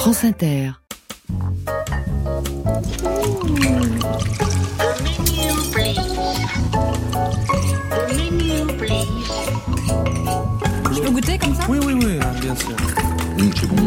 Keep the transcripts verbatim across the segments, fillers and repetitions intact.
France Inter. Je peux goûter comme ça ? Oui, oui, oui, bien sûr. Mmh, c'est bon.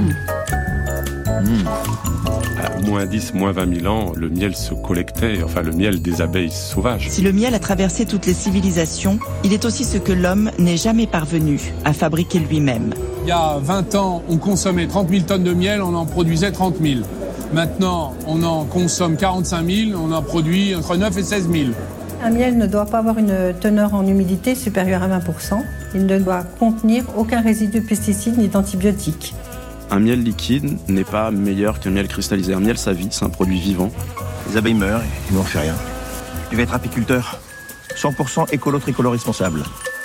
Mmh. À moins dix, moins vingt mille ans, le miel se collectait, enfin le miel des abeilles sauvages. Si le miel a traversé toutes les civilisations, il est aussi ce que l'homme n'est jamais parvenu à fabriquer lui-même. Il y a vingt ans, on consommait trente mille tonnes de miel, on en produisait trente mille. Maintenant, on en consomme quarante-cinq mille, on en produit entre neuf et seize mille. Un miel ne doit pas avoir une teneur en humidité supérieure à vingt pour cent. Il ne doit contenir aucun résidu de pesticides ni d'antibiotiques. Un miel liquide n'est pas meilleur qu'un miel cristallisé. Un miel, ça vit, c'est un produit vivant. Les abeilles meurent et nous on fait rien. Tu vas être apiculteur. cent pour cent écolo tricolore responsable.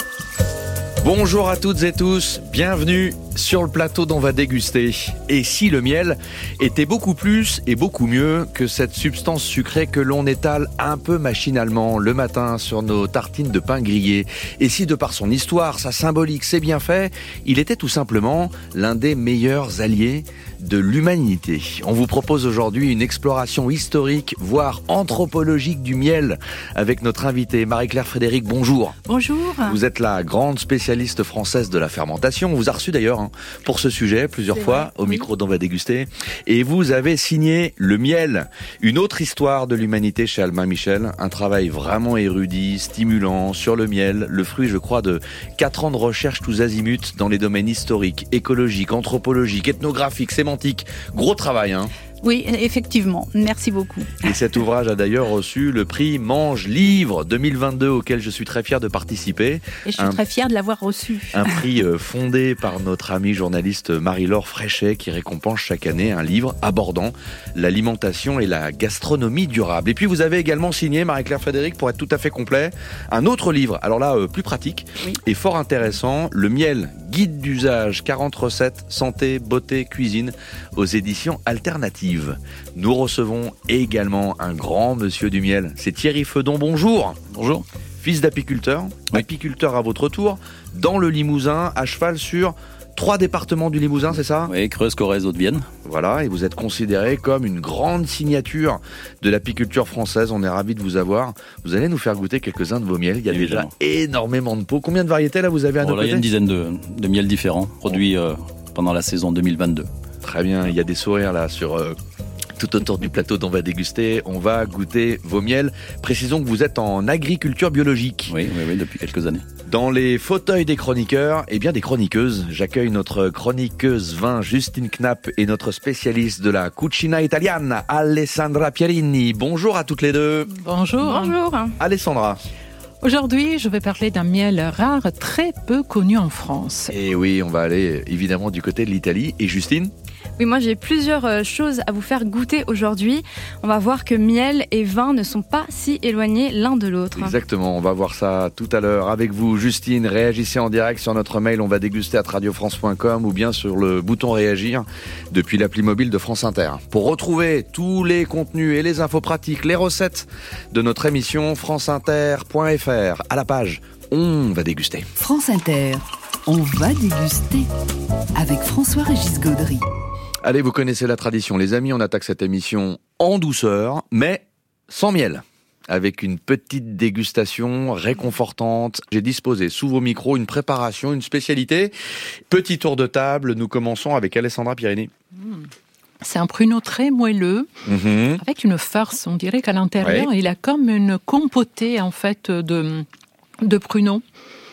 Bonjour à toutes et tous, bienvenue sur le plateau d'On va déguster. Et si le miel était beaucoup plus et beaucoup mieux que cette substance sucrée que l'on étale un peu machinalement le matin sur nos tartines de pain grillé. Et si de par son histoire, sa symbolique, ses bienfaits, il était tout simplement l'un des meilleurs alliés de l'humanité. On vous propose aujourd'hui une exploration historique, voire anthropologique du miel avec notre invitée Marie-Claire Frédéric. Bonjour. Bonjour. Vous êtes la grande spécialiste française de la fermentation. On vous a reçu d'ailleurs hein, pour ce sujet plusieurs C'est fois vrai, au oui. micro d'On va déguster. Et vous avez signé Le miel, une autre histoire de l'humanité chez Albin Michel. Un travail vraiment érudit, stimulant sur le miel. Le fruit, je crois, de quatre ans de recherche tous azimuts dans les domaines historiques, écologiques, anthropologiques, ethnographiques, sémantiques. Gros travail, hein. Oui, effectivement. Merci beaucoup. Et cet ouvrage a d'ailleurs reçu le prix Mange Livre deux mille vingt-deux auquel je suis très fier de participer. Et je suis un, très fier de l'avoir reçu. Un prix fondé par notre amie journaliste Marie-Laure Fréchet qui récompense chaque année un livre abordant l'alimentation et la gastronomie durable. Et puis vous avez également signé, Marie-Claire Frédéric, pour être tout à fait complet, un autre livre, alors là euh, plus pratique oui. et fort intéressant, Le miel, guide d'usage, quarante recettes, santé, beauté, cuisine, aux éditions alternatives. Nous recevons également un grand monsieur du miel, c'est Thierry Feudon, bonjour. Bonjour. Fils d'apiculteur, oui. apiculteur à votre tour, dans le Limousin, à cheval sur trois départements du Limousin, c'est ça ? Oui, Creuse, Corrèze, Haute-Vienne. Voilà, et vous êtes considéré comme une grande signature de l'apiculture française, on est ravis de vous avoir. Vous allez nous faire goûter quelques-uns de vos miels, il y a Évidemment. déjà énormément de pots. Combien de variétés là vous avez à nos oh, là, côtés ? Il y a une dizaine de, de miels différents, produits euh, pendant la saison deux mille vingt-deux. Très bien, il y a des sourires là sur... Euh, tout autour du plateau d'On va déguster, on va goûter vos miels. Précisons que vous êtes en agriculture biologique. Oui, oui, oui, depuis quelques années. Dans les fauteuils des chroniqueurs, et bien des chroniqueuses, j'accueille notre chroniqueuse vin Justine Knapp et notre spécialiste de la cucina italiana, Alessandra Pierini. Bonjour à toutes les deux. Bonjour. Bonjour. Alessandra. Aujourd'hui, je vais parler d'un miel rare très peu connu en France. Et oui, on va aller évidemment du côté de l'Italie. Et Justine ? Oui, moi j'ai plusieurs choses à vous faire goûter aujourd'hui. On va voir que miel et vin ne sont pas si éloignés l'un de l'autre. Exactement, on va voir ça tout à l'heure avec vous. Justine, réagissez en direct sur notre mail, on va déguster à radio france point com ou bien sur le bouton réagir depuis l'appli mobile de France Inter. Pour retrouver tous les contenus et les infos pratiques, les recettes de notre émission franceinter point f r à la page On va déguster. France Inter, On va déguster avec François-Régis Gaudry. Allez, vous connaissez la tradition, les amis, on attaque cette émission en douceur, mais sans miel. Avec une petite dégustation réconfortante. J'ai disposé sous vos micros une préparation, une spécialité. Petit tour de table, nous commençons avec Alessandra Pierini. Mmh. C'est un pruneau très moelleux, mmh. avec une farce. On dirait qu'à l'intérieur, ouais. il a comme une compotée en fait de, de pruneaux.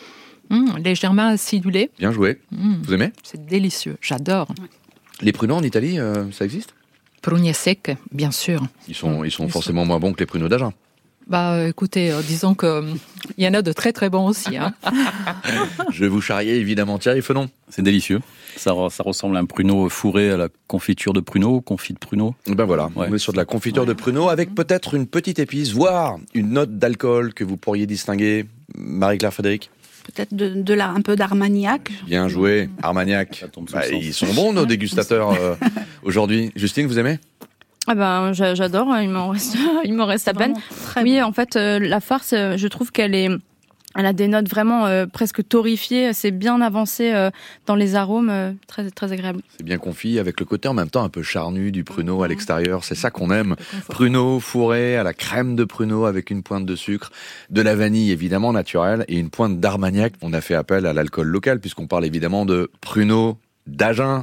Mmh, légèrement acidulé. Bien joué. Mmh. Vous aimez ? C'est délicieux, j'adore. Ouais. Les pruneaux en Italie, euh, ça existe ? Prugne sec, bien sûr. Ils sont, ils sont ils forcément sont... moins bons que les pruneaux d'Agen. Bah, écoutez, euh, disons que euh, il y en a de très très bons aussi. Hein. Je vais vous charrier évidemment. Thierry Feudon. C'est délicieux. Ça, ça ressemble à un pruneau fourré à la confiture de pruneau, confit de pruneau. Ben voilà, ouais. on est sur de la confiture ouais. de pruneau avec peut-être une petite épice, voire une note d'alcool que vous pourriez distinguer. Marie-Claire Frédéric. Peut-être de, de la, un peu d'Armagnac. Bien joué, Armagnac. Bah, ils sont bons nos dégustateurs euh, aujourd'hui. Justine, vous aimez ? Ah ben, j'adore, il m'en reste, il m'en reste à peine. Oui, en fait, euh, la farce, je trouve qu'elle est Elle a des notes vraiment euh, presque torréfiées, c'est bien avancé euh, dans les arômes, euh, très, très agréable. C'est bien confit, avec le côté en même temps un peu charnu du pruneau à l'extérieur, c'est ça qu'on aime. Pruneau fourré à la crème de pruneau avec une pointe de sucre, de la vanille évidemment naturelle et une pointe d'Armagnac. On a fait appel à l'alcool local puisqu'on parle évidemment de pruneau d'Agen.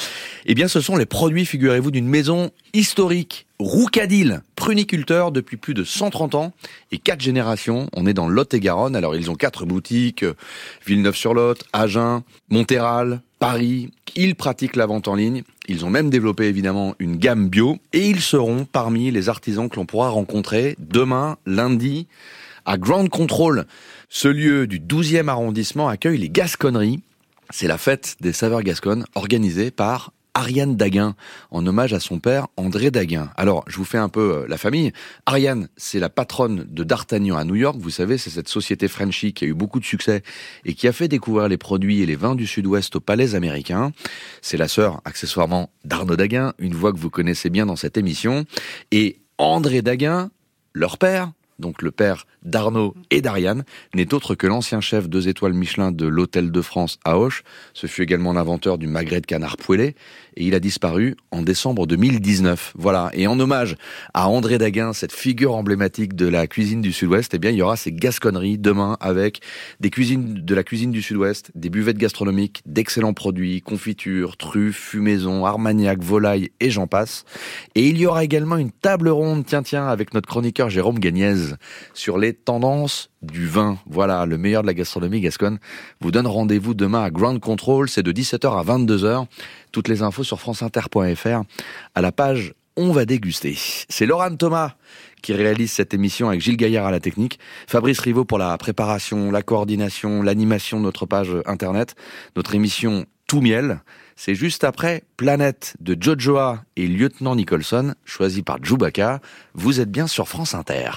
Eh bien, ce sont les produits, figurez-vous, d'une maison historique, Roucadil, pruniculteur depuis plus de cent trente ans et quatre générations. On est dans le Lot-et-Garonne. Alors, ils ont quatre boutiques, Villeneuve-sur-Lot, Agen, Montéral, Paris. Ils pratiquent la vente en ligne. Ils ont même développé, évidemment, une gamme bio. Et ils seront parmi les artisans que l'on pourra rencontrer demain, lundi, à Ground Control. Ce lieu du douzième arrondissement accueille les Gasconneries. C'est la fête des saveurs gasconnes organisée par Ariane Daguin, en hommage à son père André Daguin. Alors, je vous fais un peu la famille. Ariane, c'est la patronne de D'Artagnan à New York. Vous savez, c'est cette société Frenchie qui a eu beaucoup de succès et qui a fait découvrir les produits et les vins du Sud-Ouest aux palais américains. C'est la sœur, accessoirement, d'Arnaud Daguin, une voix que vous connaissez bien dans cette émission. Et André Daguin, leur père, donc le père d'Arnaud et d'Ariane, n'est autre que l'ancien chef deux étoiles Michelin de l'Hôtel de France à Auch. Ce fut également l'inventeur du magret de canard poêlé et il a disparu en décembre deux mille dix-neuf. Voilà. Et en hommage à André Daguin, cette figure emblématique de la cuisine du Sud-Ouest, eh bien, il y aura ces gasconneries demain avec des cuisines de la cuisine du Sud-Ouest, des buvettes gastronomiques, d'excellents produits, confitures, truffes, fumaison, armagnac, volaille et j'en passe. Et il y aura également une table ronde, tiens, tiens, avec notre chroniqueur Jérôme Gagnez sur les tendances du vin. Voilà, le meilleur de la gastronomie gasconne vous donne rendez-vous demain à Ground Control, c'est de dix-sept heures à vingt-deux heures. Toutes les infos sur franceinter point f r à la page On va déguster. C'est Laurent Thomas qui réalise cette émission avec Gilles Gaillard à la technique, Fabrice Rivaud pour la préparation, la coordination, l'animation de notre page internet, notre émission Tout Miel. C'est juste après Planète de Jojoa et Lieutenant Nicholson, choisi par Djoubaka. Vous êtes bien sur France Inter.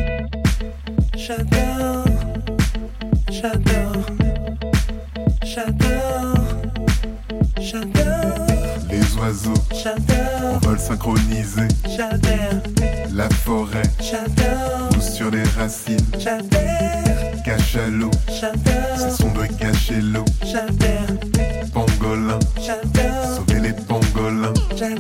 J'adore, j'adore, j'adore, j'adore. Les oiseaux, j'adore. En vol synchronisé, j'adore. La forêt, j'adore. Pousse sur les racines, j'adore. Cachalot, j'adore. C'est son doigt cacher l'eau, j'adore. Pangolin, j'adore. Sauver les pangolins, j'adore.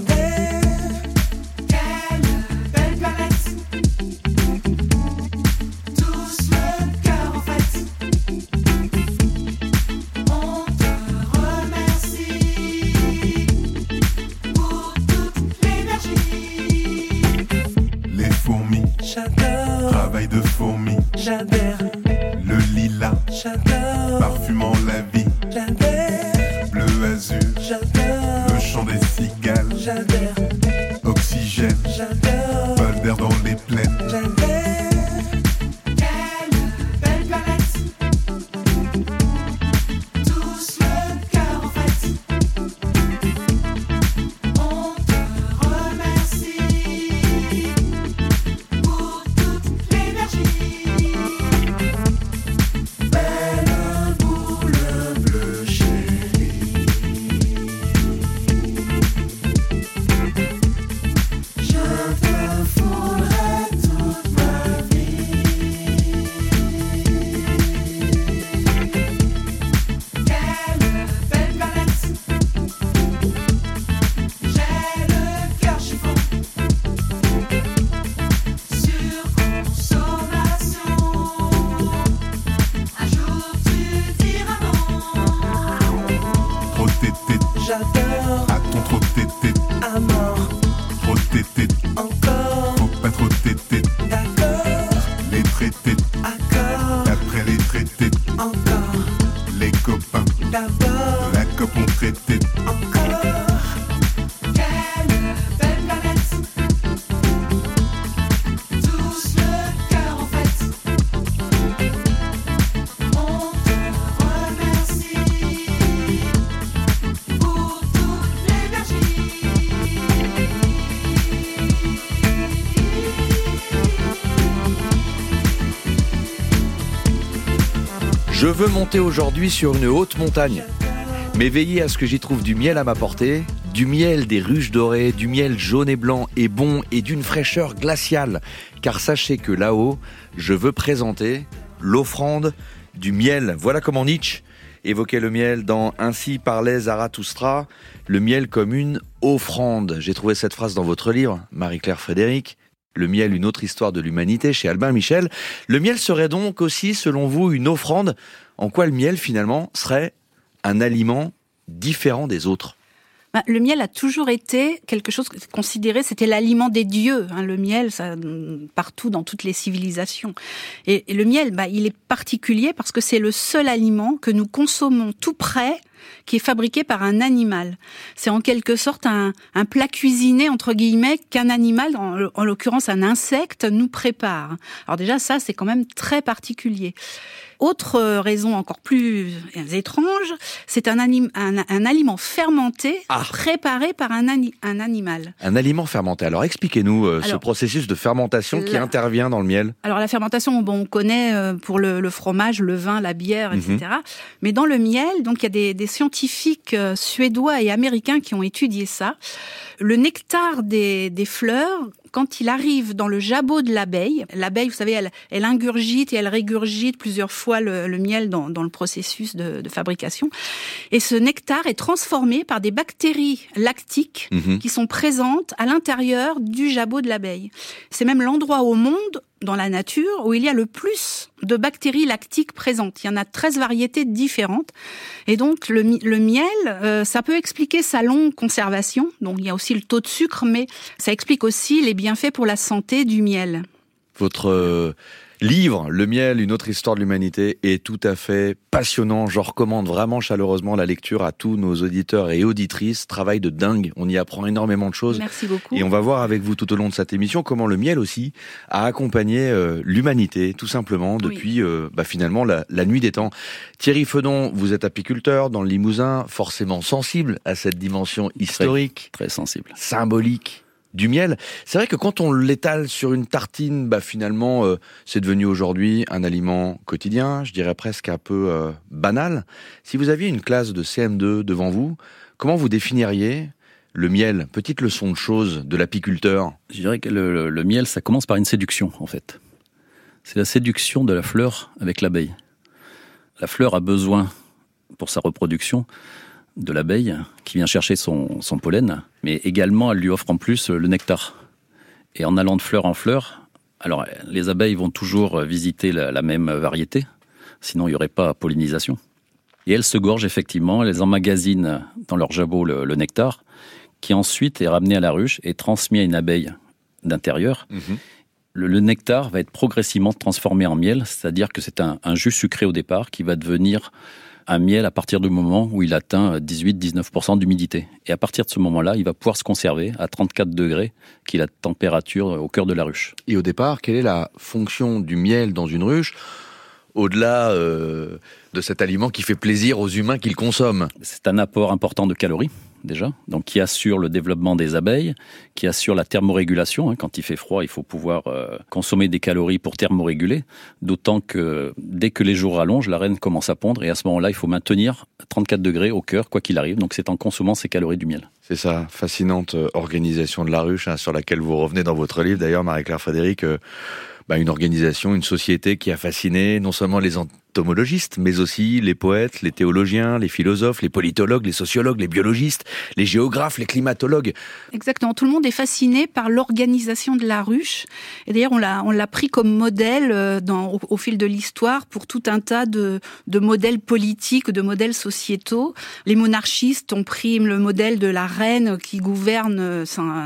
j'adore. Travail de fourmi, j'adore. Le lilas, j'adore. Parfumant la vie, j'adore. Bleu azur, j'adore. Le chant des cigales, j'adore. Oxygène, j'adore. Vol d'air dans les plaines, j'adore. Je veux monter aujourd'hui sur une haute montagne, mais veillez à ce que j'y trouve du miel à ma portée, du miel des ruches dorées, du miel jaune et blanc et bon et d'une fraîcheur glaciale. Car sachez que là-haut, je veux présenter l'offrande du miel. Voilà comment Nietzsche évoquait le miel dans « Ainsi parlait Zarathustra », le miel comme une offrande. J'ai trouvé cette phrase dans votre livre, Marie-Claire Frédéric. Le miel, une autre histoire de l'humanité, chez Albin Michel. Le miel serait donc aussi, selon vous, une offrande. En quoi le miel, finalement, serait un aliment différent des autres ? Le miel a toujours été quelque chose considéré, c'était l'aliment des dieux. Hein, le miel, ça, partout dans toutes les civilisations. Et, et le miel, bah, il est particulier parce que c'est le seul aliment que nous consommons tout près, qui est fabriqué par un animal. C'est en quelque sorte un, un plat cuisiné, entre guillemets, qu'un animal, en, en l'occurrence un insecte, nous prépare. Alors déjà, ça, c'est quand même très particulier. Autre raison encore plus étrange, c'est un, anim, un, un aliment fermenté ah. préparé par un, ani, un animal. Un aliment fermenté. Alors expliquez-nous euh, alors, ce processus de fermentation la, qui intervient dans le miel. Alors la fermentation, bon, on connaît euh, pour le, le fromage, le vin, la bière, et cetera. Mm-hmm. Mais dans le miel, donc il y a des, des scientifiques euh, suédois et américains qui ont étudié ça. Le nectar des, des fleurs, quand il arrive dans le jabot de l'abeille, l'abeille, vous savez, elle, elle ingurgite et elle régurgite plusieurs fois le, le miel dans, dans le processus de, de fabrication. Et ce nectar est transformé par des bactéries lactiques mmh. qui sont présentes à l'intérieur du jabot de l'abeille. C'est même l'endroit au monde, dans la nature, où il y a le plus de bactéries lactiques présentes. Il y en a treize variétés différentes. Et donc, le, le miel, euh, ça peut expliquer sa longue conservation. Donc, il y a aussi le taux de sucre, mais ça explique aussi les bienfaits pour la santé du miel. Votre euh, livre, Le miel, une autre histoire de l'humanité, est tout à fait passionnant. Je recommande vraiment chaleureusement la lecture à tous nos auditeurs et auditrices. Travail de dingue. On y apprend énormément de choses. Merci beaucoup. Et on va voir avec vous tout au long de cette émission comment le miel aussi a accompagné euh, l'humanité, tout simplement, depuis oui. euh, bah, finalement la, la nuit des temps. Thierry Fedon, vous êtes apiculteur dans le Limousin, forcément sensible à cette dimension historique. Très, très sensible. Symbolique. Du miel. C'est vrai que quand on l'étale sur une tartine, bah finalement, euh, c'est devenu aujourd'hui un aliment quotidien, je dirais presque un peu euh, banal. Si vous aviez une classe de C M deux devant vous, comment vous définiriez le miel ? Petite leçon de choses de l'apiculteur. Je dirais que le, le, le miel, ça commence par une séduction, en fait. C'est la séduction de la fleur avec l'abeille. La fleur a besoin, pour sa reproduction, de l'abeille qui vient chercher son, son pollen, mais également elle lui offre en plus le nectar. Et en allant de fleur en fleur, alors les abeilles vont toujours visiter la, la même variété, sinon il n'y aurait pas pollinisation. Et elles se gorgent effectivement, elles emmagasinent dans leur jabot le, le nectar, qui ensuite est ramené à la ruche et transmis à une abeille d'intérieur. Mmh. Le, le nectar va être progressivement transformé en miel, c'est-à-dire que c'est un, un jus sucré au départ qui va devenir un miel à partir du moment où il atteint dix-huit à dix-neuf pour cent d'humidité. Et à partir de ce moment-là, il va pouvoir se conserver à trente-quatre degrés, qui est la température au cœur de la ruche. Et au départ, quelle est la fonction du miel dans une ruche, au-delà euh, de cet aliment qui fait plaisir aux humains qui le consomment ? C'est un apport important de calories, déjà, donc qui assure le développement des abeilles, qui assure la thermorégulation. Hein, quand il fait froid, il faut pouvoir euh, consommer des calories pour thermoréguler, d'autant que dès que les jours rallongent, la reine commence à pondre, et à ce moment-là, il faut maintenir trente-quatre degrés au cœur, quoi qu'il arrive, donc c'est en consommant ces calories du miel. C'est ça, fascinante organisation de la ruche, hein, sur laquelle vous revenez dans votre livre, d'ailleurs, Marie-Claire Frédéric, euh, bah, une organisation, une société qui a fasciné non seulement les entomologistes, mais aussi les poètes, les théologiens, les philosophes, les politologues, les sociologues, les biologistes, les géographes, les climatologues. Exactement, tout le monde est fasciné par l'organisation de la ruche. Et d'ailleurs, on l'a, on l'a pris comme modèle dans, au, au fil de l'histoire pour tout un tas de, de modèles politiques, de modèles sociétaux. Les monarchistes ont pris le modèle de la reine qui gouverne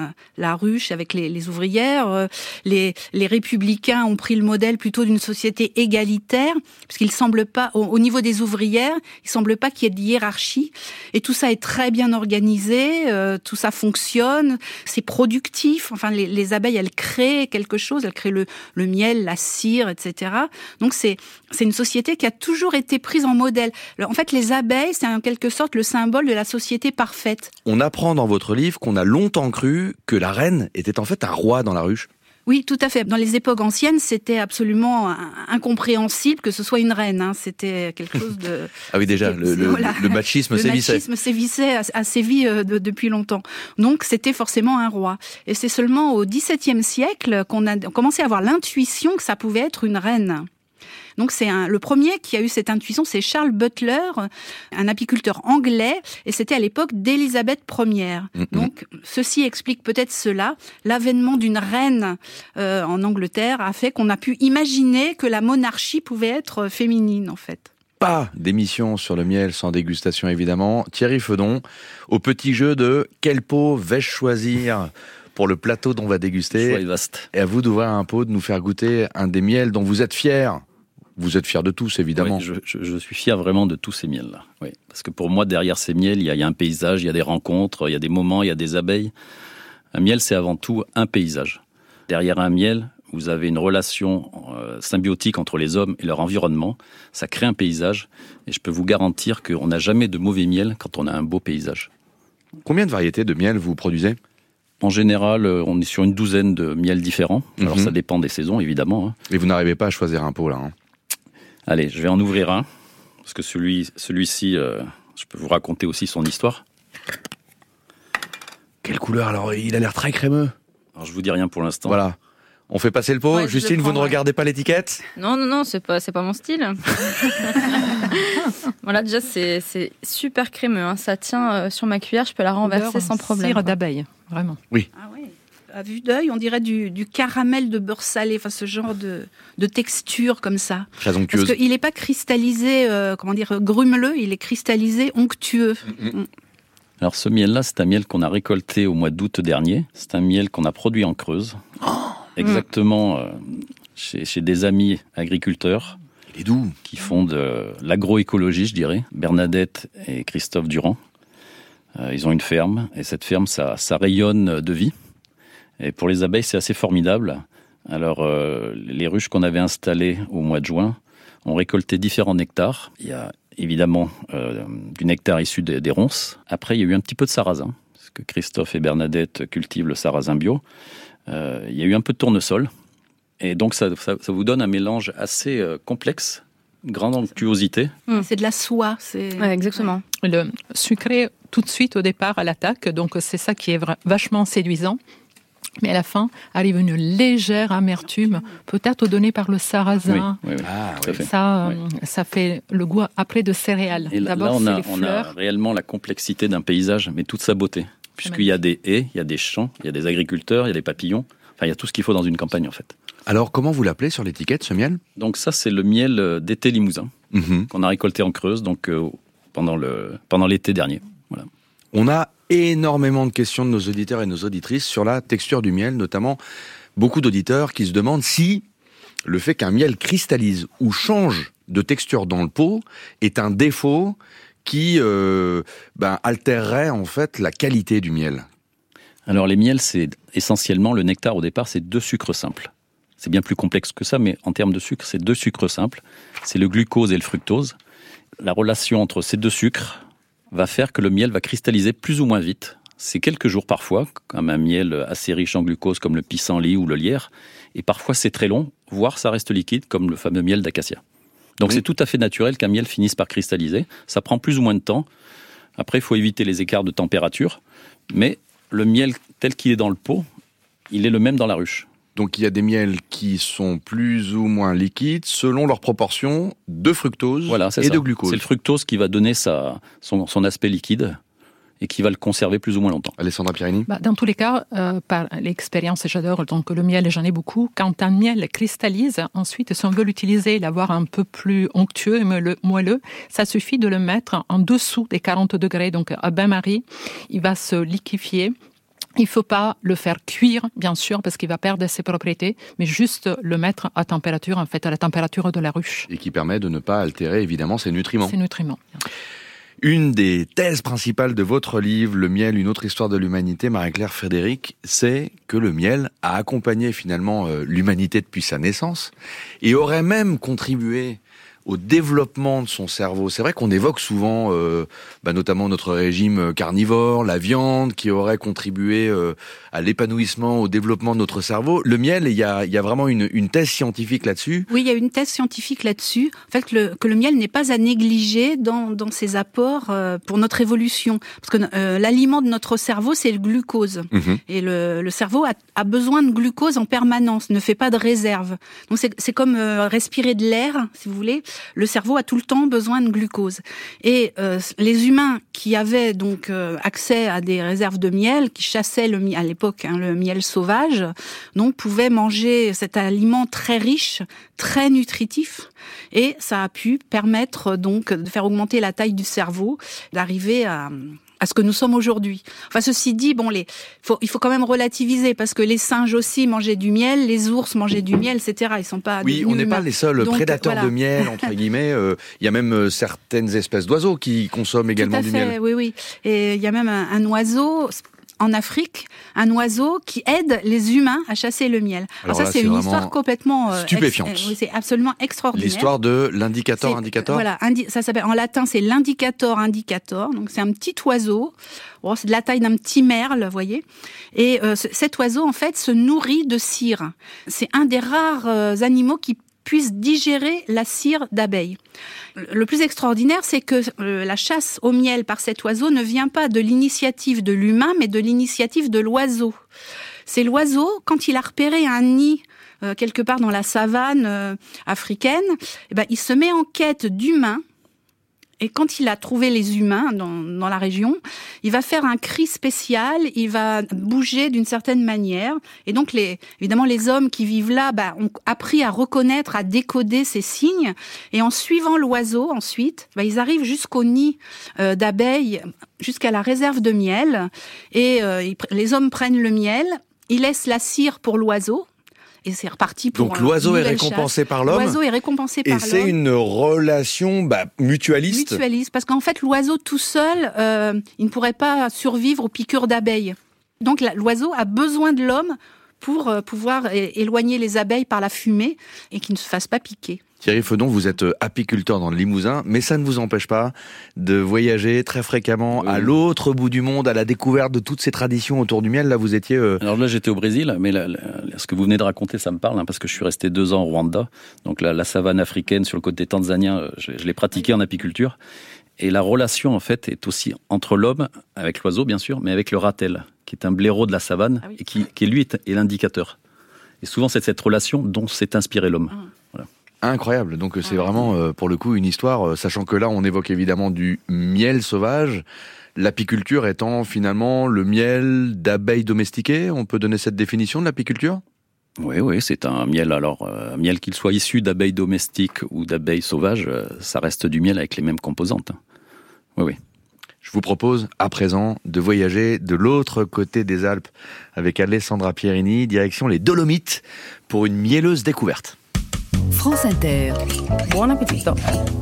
la ruche avec les, les ouvrières. Les, les républicains ont pris le modèle plutôt d'une société égalitaire, puisqu'il semble pas, au, au niveau des ouvrières, il semble pas qu'il y ait de hiérarchie. Et tout ça est très bien organisé, euh, tout ça fonctionne, c'est productif. Enfin, les, les abeilles, elles créent quelque chose, elles créent le, le miel, la cire, et cetera. Donc c'est, c'est une société qui a toujours été prise en modèle. Alors, en fait, les abeilles, c'est en quelque sorte le symbole de la société parfaite. On apprend dans votre livre qu'on a longtemps cru que la reine était en fait un roi dans la ruche. Oui, tout à fait. Dans les époques anciennes, c'était absolument incompréhensible que ce soit une reine. Hein. C'était quelque chose de... Ah oui, déjà, le, le, voilà. le machisme le sévissait. Le machisme sévissait, a, a sévi euh, de, depuis longtemps. Donc, c'était forcément un roi. Et c'est seulement au dix-septième siècle qu'on a commencé à avoir l'intuition que ça pouvait être une reine. Donc c'est un, le premier qui a eu cette intuition, c'est Charles Butler, un apiculteur anglais, et c'était à l'époque d'Élisabeth Première. Mm-hmm. Donc ceci explique peut-être cela. L'avènement d'une reine euh, en Angleterre a fait qu'on a pu imaginer que la monarchie pouvait être féminine en fait. Pas d'émission sur le miel sans dégustation évidemment. Thierry Feudon, au petit jeu de quel pot vais-je choisir pour le plateau dont on va déguster. Choix est vaste. Et à vous d'ouvrir un pot, de nous faire goûter un des miels dont vous êtes fiers. Vous êtes fiers de tous évidemment. Oui, je, je, je suis fier vraiment de tous ces miels-là. Oui, parce que pour moi derrière ces miels, il y, a, il y a un paysage, il y a des rencontres, il y a des moments, il y a des abeilles. Un miel, c'est avant tout un paysage. Derrière un miel, vous avez une relation euh, symbiotique entre les hommes et leur environnement. Ça crée un paysage. Et je peux vous garantir qu'on n'a jamais de mauvais miel quand on a un beau paysage. Combien de variétés de miel vous produisez ? En général, on est sur une douzaine de miels différents. Alors mm-hmm. ça dépend des saisons, évidemment. Hein. Et vous n'arrivez pas à choisir un pot, là hein. Allez, je vais en ouvrir un. Parce que celui, celui-ci, euh, je peux vous raconter aussi son histoire. Quelle couleur alors ? Il a l'air très crémeux. Alors je vous dis rien pour l'instant. Voilà. On fait passer le pot. Ouais, Justine, prends, vous ne ouais. regardez pas l'étiquette ? Non, non, non, c'est pas, c'est pas mon style. Voilà, déjà, c'est, c'est super crémeux. Hein. Ça tient euh, sur ma cuillère, je peux la renverser Odeur, sans problème. Cire d'abeille, vraiment. Oui. Ah oui. À vue d'œil, on dirait du, du caramel de beurre salé, enfin ce genre de, de texture comme ça. Très onctueuse. Parce qu'il n'est pas cristallisé, euh, comment dire, grumeleux, il est cristallisé onctueux. Mm-hmm. Alors ce miel-là, c'est un miel qu'on a récolté au mois d'août dernier. C'est un miel qu'on a produit en Creuse. Oh Exactement euh, chez, chez des amis agriculteurs. Il est doux. Qui font de l'agroécologie, je dirais. Bernadette et Christophe Durand. Euh, ils ont une ferme, et cette ferme, ça, ça rayonne de vie. Et pour les abeilles, c'est assez formidable. Alors, euh, les ruches qu'on avait installées au mois de juin ont récolté différents nectars. Il y a évidemment euh, du nectar issu des, des ronces. Après, il y a eu un petit peu de sarrasin, parce que Christophe et Bernadette cultivent le sarrasin bio. Euh, il y a eu un peu de tournesol. Et donc, ça, ça, ça vous donne un mélange assez euh, complexe, une grande onctuosité. Mmh. C'est de la soie. C'est... Ouais, exactement. Le sucré, tout de suite au départ, à l'attaque. Donc, c'est ça qui est vachement séduisant. Mais à la fin, arrive une légère amertume, peut-être donnée par le sarrasin. Oui, oui, oui. Ah, tout à fait. Ça, oui. ça fait le goût après de céréales. Et là, D'abord, là, on, c'est a, les on fleurs. a réellement la complexité d'un paysage, mais toute sa beauté. Puisqu'il y a des haies, il y a des champs, il y a des agriculteurs, il y a des papillons. Enfin, il y a tout ce qu'il faut dans une campagne, en fait. Alors, comment vous l'appelez sur l'étiquette, ce miel ? Donc ça, c'est le miel d'été limousin, mm-hmm. qu'on a récolté en Creuse, donc euh, pendant, le, pendant l'été dernier. Voilà. On a énormément de questions de nos auditeurs et nos auditrices sur la texture du miel, notamment beaucoup d'auditeurs qui se demandent si le fait qu'un miel cristallise ou change de texture dans le pot est un défaut qui euh, ben, altérerait en fait la qualité du miel. Alors les miels, c'est essentiellement le nectar au départ, c'est deux sucres simples. C'est bien plus complexe que ça, mais en termes de sucre, c'est deux sucres simples. C'est le glucose et le fructose. La relation entre ces deux sucres va faire que le miel va cristalliser plus ou moins vite. C'est quelques jours parfois, comme un miel assez riche en glucose comme le pissenlit ou le lierre. Et parfois c'est très long, voire ça reste liquide comme le fameux miel d'acacia. Donc oui. C'est tout à fait naturel qu'un miel finisse par cristalliser. Ça prend plus ou moins de temps. Après, il faut éviter les écarts de température. Mais le miel tel qu'il est dans le pot, il est le même dans la ruche. Donc il y a des miels qui sont plus ou moins liquides selon leur proportion de fructose voilà, c'est et ça. de glucose. C'est le fructose qui va donner sa, son, son aspect liquide et qui va le conserver plus ou moins longtemps. Alessandra Pierini ? Bah, dans tous les cas, euh, par l'expérience, et j'adore donc le miel, j'en ai beaucoup, quand un miel cristallise, ensuite, si on veut l'utiliser, l'avoir un peu plus onctueux et moelleux, ça suffit de le mettre en dessous des quarante degrés, donc à bain-marie, il va se liquéfier. Il ne faut pas le faire cuire, bien sûr, parce qu'il va perdre ses propriétés, mais juste le mettre à température, en fait, à la température de la ruche. Et qui permet de ne pas altérer, évidemment, ses nutriments. Ses nutriments. Une des thèses principales de votre livre, Le miel, une autre histoire de l'humanité, Marie-Claire Frédéric, c'est que le miel a accompagné finalement euh, l'humanité depuis sa naissance et aurait même contribué au développement de son cerveau. C'est vrai qu'on évoque souvent, euh, bah, notamment notre régime carnivore, la viande, qui aurait contribué euh, à l'épanouissement, au développement de notre cerveau. Le miel, il y a, il y a vraiment une, une thèse scientifique là-dessus. Oui, il y a une thèse scientifique là-dessus. En fait, que le, que le miel n'est pas à négliger dans, dans ses apports euh, pour notre évolution. Parce que euh, l'aliment de notre cerveau, c'est le glucose. Mmh. Et le, le cerveau a, a besoin de glucose en permanence, ne fait pas de réserve. Donc c'est, c'est comme euh, respirer de l'air, si vous voulez. Le cerveau a tout le temps besoin de glucose. Et euh, les humains qui avaient donc euh, accès à des réserves de miel, qui chassaient le miel, à l'époque hein, le miel sauvage, donc pouvaient manger cet aliment très riche, très nutritif, et ça a pu permettre donc de faire augmenter la taille du cerveau, d'arriver à à ce que nous sommes aujourd'hui. Enfin, ceci dit, bon, les, faut, il faut quand même relativiser parce que les singes aussi mangeaient du miel, les ours mangeaient du miel, et cetera. Ils sont pas. Oui, on n'est pas les seuls Donc, prédateurs voilà. de miel entre guillemets. Il euh, y a même euh, certaines espèces d'oiseaux qui consomment également Tout à du fait, miel. Oui, oui. Et il y a même un, un oiseau. En Afrique, un oiseau qui aide les humains à chasser le miel. Alors, Alors ça, là, c'est, c'est une histoire complètement euh, stupéfiante. Ex- euh, c'est absolument extraordinaire. L'histoire de l'indicator c'est, indicator. Voilà, indi- ça s'appelle en latin, c'est l'indicator indicator. Donc c'est un petit oiseau. Bon, c'est de la taille d'un petit merle, vous voyez. Et euh, c- cet oiseau, en fait, se nourrit de cire. C'est un des rares euh, animaux qui puisse digérer la cire d'abeille. Le plus extraordinaire, c'est que la chasse au miel par cet oiseau ne vient pas de l'initiative de l'humain, mais de l'initiative de l'oiseau. C'est l'oiseau, quand il a repéré un nid euh, quelque part dans la savane euh, africaine, eh ben, il se met en quête d'humains. Et quand il a trouvé les humains dans, dans la région, il va faire un cri spécial, il va bouger d'une certaine manière. Et donc, les, évidemment, les hommes qui vivent là bah, ont appris à reconnaître, à décoder ces signes. Et en suivant l'oiseau, ensuite, bah, ils arrivent jusqu'au nid euh, d'abeilles, jusqu'à la réserve de miel. Et euh, ils, les hommes prennent le miel, ils laissent la cire pour l'oiseau. Et c'est reparti pour Donc l'oiseau est récompensé chasse. par l'homme. L'oiseau est récompensé par et l'homme. Et c'est une relation bah, mutualiste. Mutualiste, parce qu'en fait l'oiseau tout seul, euh, il ne pourrait pas survivre aux piqûres d'abeilles. Donc la, l'oiseau a besoin de l'homme pour euh, pouvoir é- éloigner les abeilles par la fumée et qu'il ne se fasse pas piquer. Thierry Fedon, vous êtes apiculteur dans le Limousin, mais ça ne vous empêche pas de voyager très fréquemment oui. à l'autre bout du monde, à la découverte de toutes ces traditions autour du miel. Là, vous étiez... Euh... Alors là, j'étais au Brésil, mais là, là, ce que vous venez de raconter, ça me parle, hein, parce que je suis resté deux ans au Rwanda. Donc la, la savane africaine sur le côté tanzanien, je, je l'ai pratiquée en apiculture. Et la relation, en fait, est aussi entre l'homme, avec l'oiseau, bien sûr, mais avec le ratel, qui est un blaireau de la savane, ah oui. et qui, qui, lui, est, est l'indicateur. Et souvent, c'est cette relation dont s'est inspiré l'homme. Ah. Voilà. Incroyable, donc c'est vraiment euh, pour le coup une histoire, euh, sachant que là on évoque évidemment du miel sauvage, l'apiculture étant finalement le miel d'abeilles domestiquées, on peut donner cette définition de l'apiculture ? Oui, oui, c'est un miel, alors euh, un miel qu'il soit issu d'abeilles domestiques ou d'abeilles sauvages, euh, ça reste du miel avec les mêmes composantes. Oui, oui. Je vous propose à présent de voyager de l'autre côté des Alpes avec Alessandra Pierini, direction les Dolomites, pour une mielleuse découverte. France Inter. Buon appetito.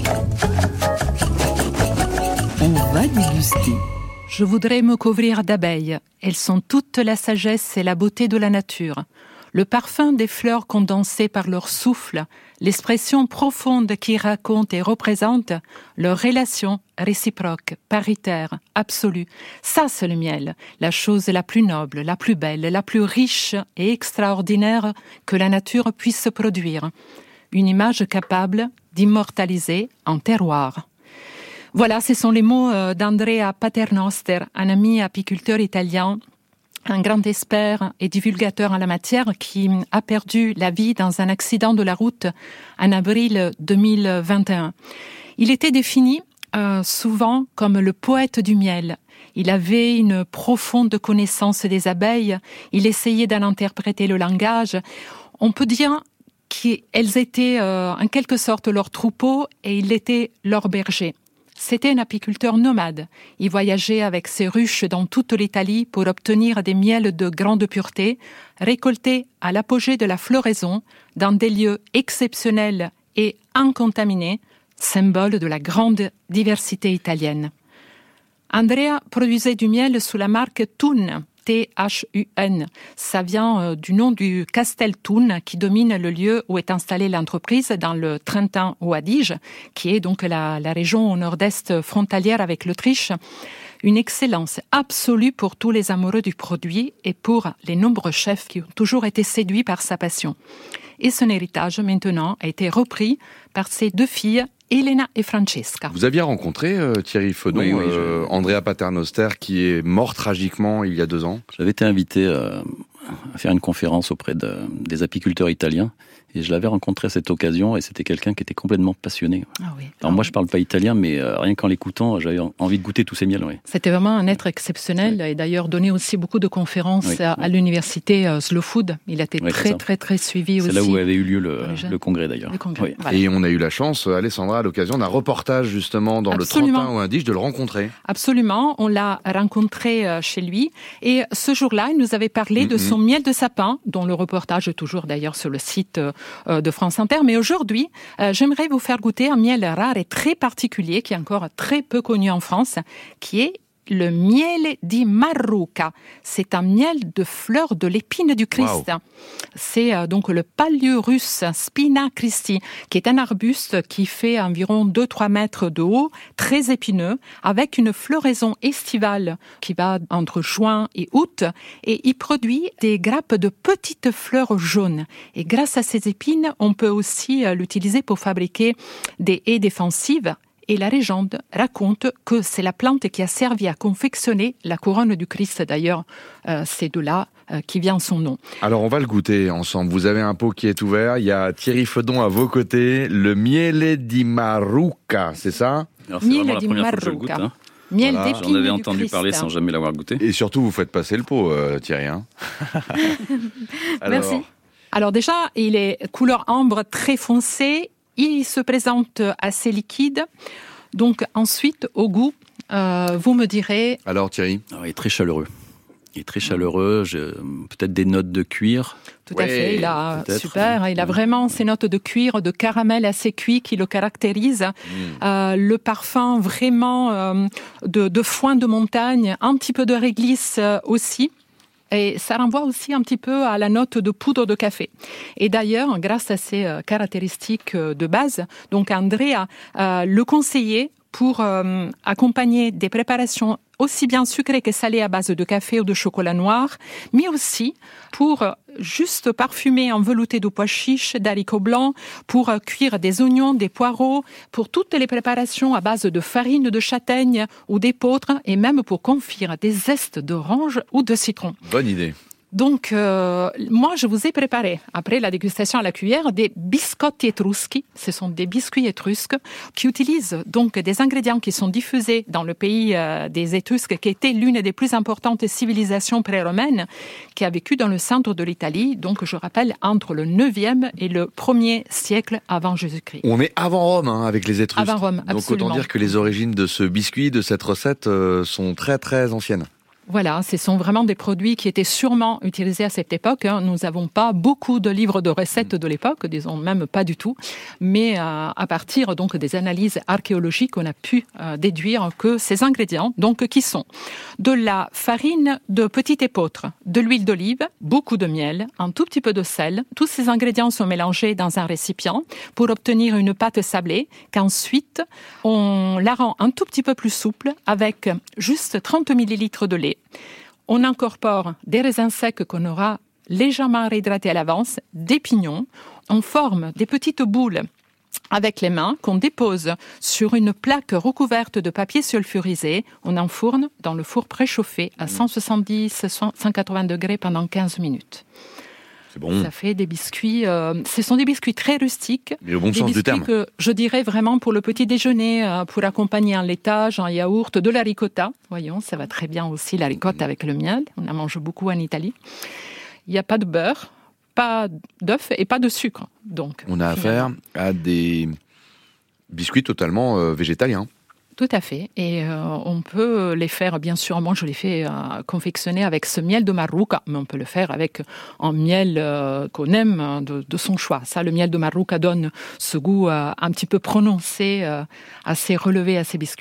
On va déguster. Je voudrais me couvrir d'abeilles. Elles sont toute la sagesse et la beauté de la nature. Le parfum des fleurs condensées par leur souffle, l'expression profonde qui raconte et représente leur relation réciproque, paritaire, absolue. Ça, c'est le miel, la chose la plus noble, la plus belle, la plus riche et extraordinaire que la nature puisse produire. Une image capable d'immortaliser un terroir. Voilà, ce sont les mots d'Andrea Paternoster, un ami apiculteur italien, un grand expert et divulgateur en la matière qui a perdu la vie dans un accident de la route en avril deux mille vingt et un. Il était défini euh, souvent comme le poète du miel. Il avait une profonde connaissance des abeilles, il essayait d'en interpréter le langage. On peut dire qu'elles étaient euh, en quelque sorte leur troupeau et il était leur berger. C'était un apiculteur nomade. Il voyageait avec ses ruches dans toute l'Italie pour obtenir des miels de grande pureté, récoltés à l'apogée de la floraison, dans des lieux exceptionnels et incontaminés, symbole de la grande diversité italienne. Andrea produisait du miel sous la marque Thun, T H U N. Ça vient euh, du nom du Castel Thun, qui domine le lieu où est installée l'entreprise dans le Trentin ou Adige, qui est donc la, la région au nord-est frontalière avec l'Autriche. Une excellence absolue pour tous les amoureux du produit et pour les nombreux chefs qui ont toujours été séduits par sa passion. Et son héritage, maintenant, a été repris par ses deux filles, Elena et Francesca. Vous aviez rencontré euh, Thierry Fedon, oui, oui, euh, je... Andrea Paternoster, qui est mort tragiquement il y a deux ans. J'avais été invité euh, à faire une conférence auprès de, des apiculteurs italiens. Et je l'avais rencontré à cette occasion et c'était quelqu'un qui était complètement passionné. Ah oui. Alors moi je parle pas italien mais euh, rien qu'en l'écoutant j'avais envie de goûter tous ces miels. Oui. C'était vraiment un être exceptionnel oui. et d'ailleurs donné aussi beaucoup de conférences oui. à, à l'université euh, Slow Food. Il a été oui, très très très suivi c'est aussi. C'est là où avait eu lieu le, le congrès d'ailleurs. Le congrès, oui. voilà. Et on a eu la chance, Alessandra, à l'occasion d'un reportage justement dans Absolument. le Trentin ou Adige de le rencontrer. Absolument, on l'a rencontré chez lui et ce jour-là il nous avait parlé mm-hmm. de son miel de sapin dont le reportage est toujours d'ailleurs sur le site de France Inter, mais aujourd'hui, euh, j'aimerais vous faire goûter un miel rare et très particulier qui est encore très peu connu en France, qui est le miele di Marruca. C'est un miel de fleurs de l'épine du Christ. Wow. C'est euh, donc le Paleurus spina Christi, qui est un arbuste qui fait environ deux à trois mètres de haut, très épineux, avec une floraison estivale qui va entre juin et août, et il produit des grappes de petites fleurs jaunes. Et grâce à ces épines, on peut aussi euh, l'utiliser pour fabriquer des haies défensives. Et la légende raconte que c'est la plante qui a servi à confectionner la couronne du Christ. D'ailleurs, euh, c'est de là euh, qui vient son nom. Alors, on va le goûter ensemble. Vous avez un pot qui est ouvert. Il y a Thierry Fedon à vos côtés. Le miele di Marruca, c'est ça ? Alors, c'est miele vraiment la di première Marruca. fois que je le goûte. Hein. Miel voilà. d'épine J'en avais du entendu Christ. parler sans jamais l'avoir goûté. Et surtout, vous faites passer le pot, euh, Thierry. Hein. Alors... Merci. Alors déjà, il est couleur ambre très foncée. Il se présente assez liquide. Donc ensuite, au goût, euh, vous me direz... Alors Thierry ? Alors, il est très chaleureux. Il est très chaleureux, je... peut-être des notes de cuir. Tout ouais, à fait, il a, peut-être. super, il a vraiment ces notes de cuir, de caramel assez cuit qui le caractérisent. Mmh. Euh, le parfum vraiment euh, de, de foin de montagne, un petit peu de réglisse euh, aussi. Et ça renvoie aussi un petit peu à la note de poudre de café. Et d'ailleurs, grâce à ces caractéristiques de base, donc Andrea euh, le conseillait pour euh, accompagner des préparations aussi bien sucrées que salées à base de café ou de chocolat noir, mais aussi pour euh, juste parfumer en velouté de pois chiches, d'haricots blancs, pour euh, cuire des oignons, des poireaux, pour toutes les préparations à base de farine de châtaigne ou d'épeautre, et même pour confire des zestes d'orange ou de citron. Bonne idée. Donc, euh, moi, je vous ai préparé, après la dégustation à la cuillère, des biscotti etruschi. Ce sont des biscuits étrusques qui utilisent donc des ingrédients qui sont diffusés dans le pays euh, des Étrusques, qui était l'une des plus importantes civilisations pré-romaines, qui a vécu dans le centre de l'Italie, donc je rappelle, entre le neuvième et le premier siècle avant Jésus-Christ. On est avant Rome, hein, avec les Étrusques. Avant Rome, absolument. Donc autant dire que les origines de ce biscuit, de cette recette, euh, sont très très anciennes. Voilà, ce sont vraiment des produits qui étaient sûrement utilisés à cette époque. Nous n'avons pas beaucoup de livres de recettes de l'époque, disons même pas du tout. Mais euh, à partir donc des analyses archéologiques, on a pu euh, déduire que ces ingrédients, donc qui sont de la farine de petit épeautre, de l'huile d'olive, beaucoup de miel, un tout petit peu de sel. Tous ces ingrédients sont mélangés dans un récipient pour obtenir une pâte sablée qu'ensuite on la rend un tout petit peu plus souple avec juste trente millilitres de lait. On incorpore des raisins secs qu'on aura légèrement réhydratés à l'avance, des pignons. On forme des petites boules avec les mains qu'on dépose sur une plaque recouverte de papier sulfurisé. On enfourne dans le four préchauffé à cent soixante-dix à cent quatre-vingts degrés pendant quinze minutes. C'est bon. Ça fait des biscuits. Euh, ce sont des biscuits très rustiques. Mais au bon des sens du terme. Que je dirais vraiment pour le petit déjeuner, euh, pour accompagner un laitage, un yaourt, de la ricotta. Voyons, ça va très bien aussi la ricotta avec le miel. On en mange beaucoup en Italie. Il n'y a pas de beurre, pas d'œuf et pas de sucre. Donc, on a affaire à des biscuits totalement euh, végétaliens. Tout à fait. Et euh, on peut les faire, bien sûr, moi je les fais euh, confectionner avec ce miel de Marruca, mais on peut le faire avec un miel euh, qu'on aime de, de son choix. Ça, le miel de Marruca donne ce goût euh, un petit peu prononcé, euh, assez relevé à ces biscuits.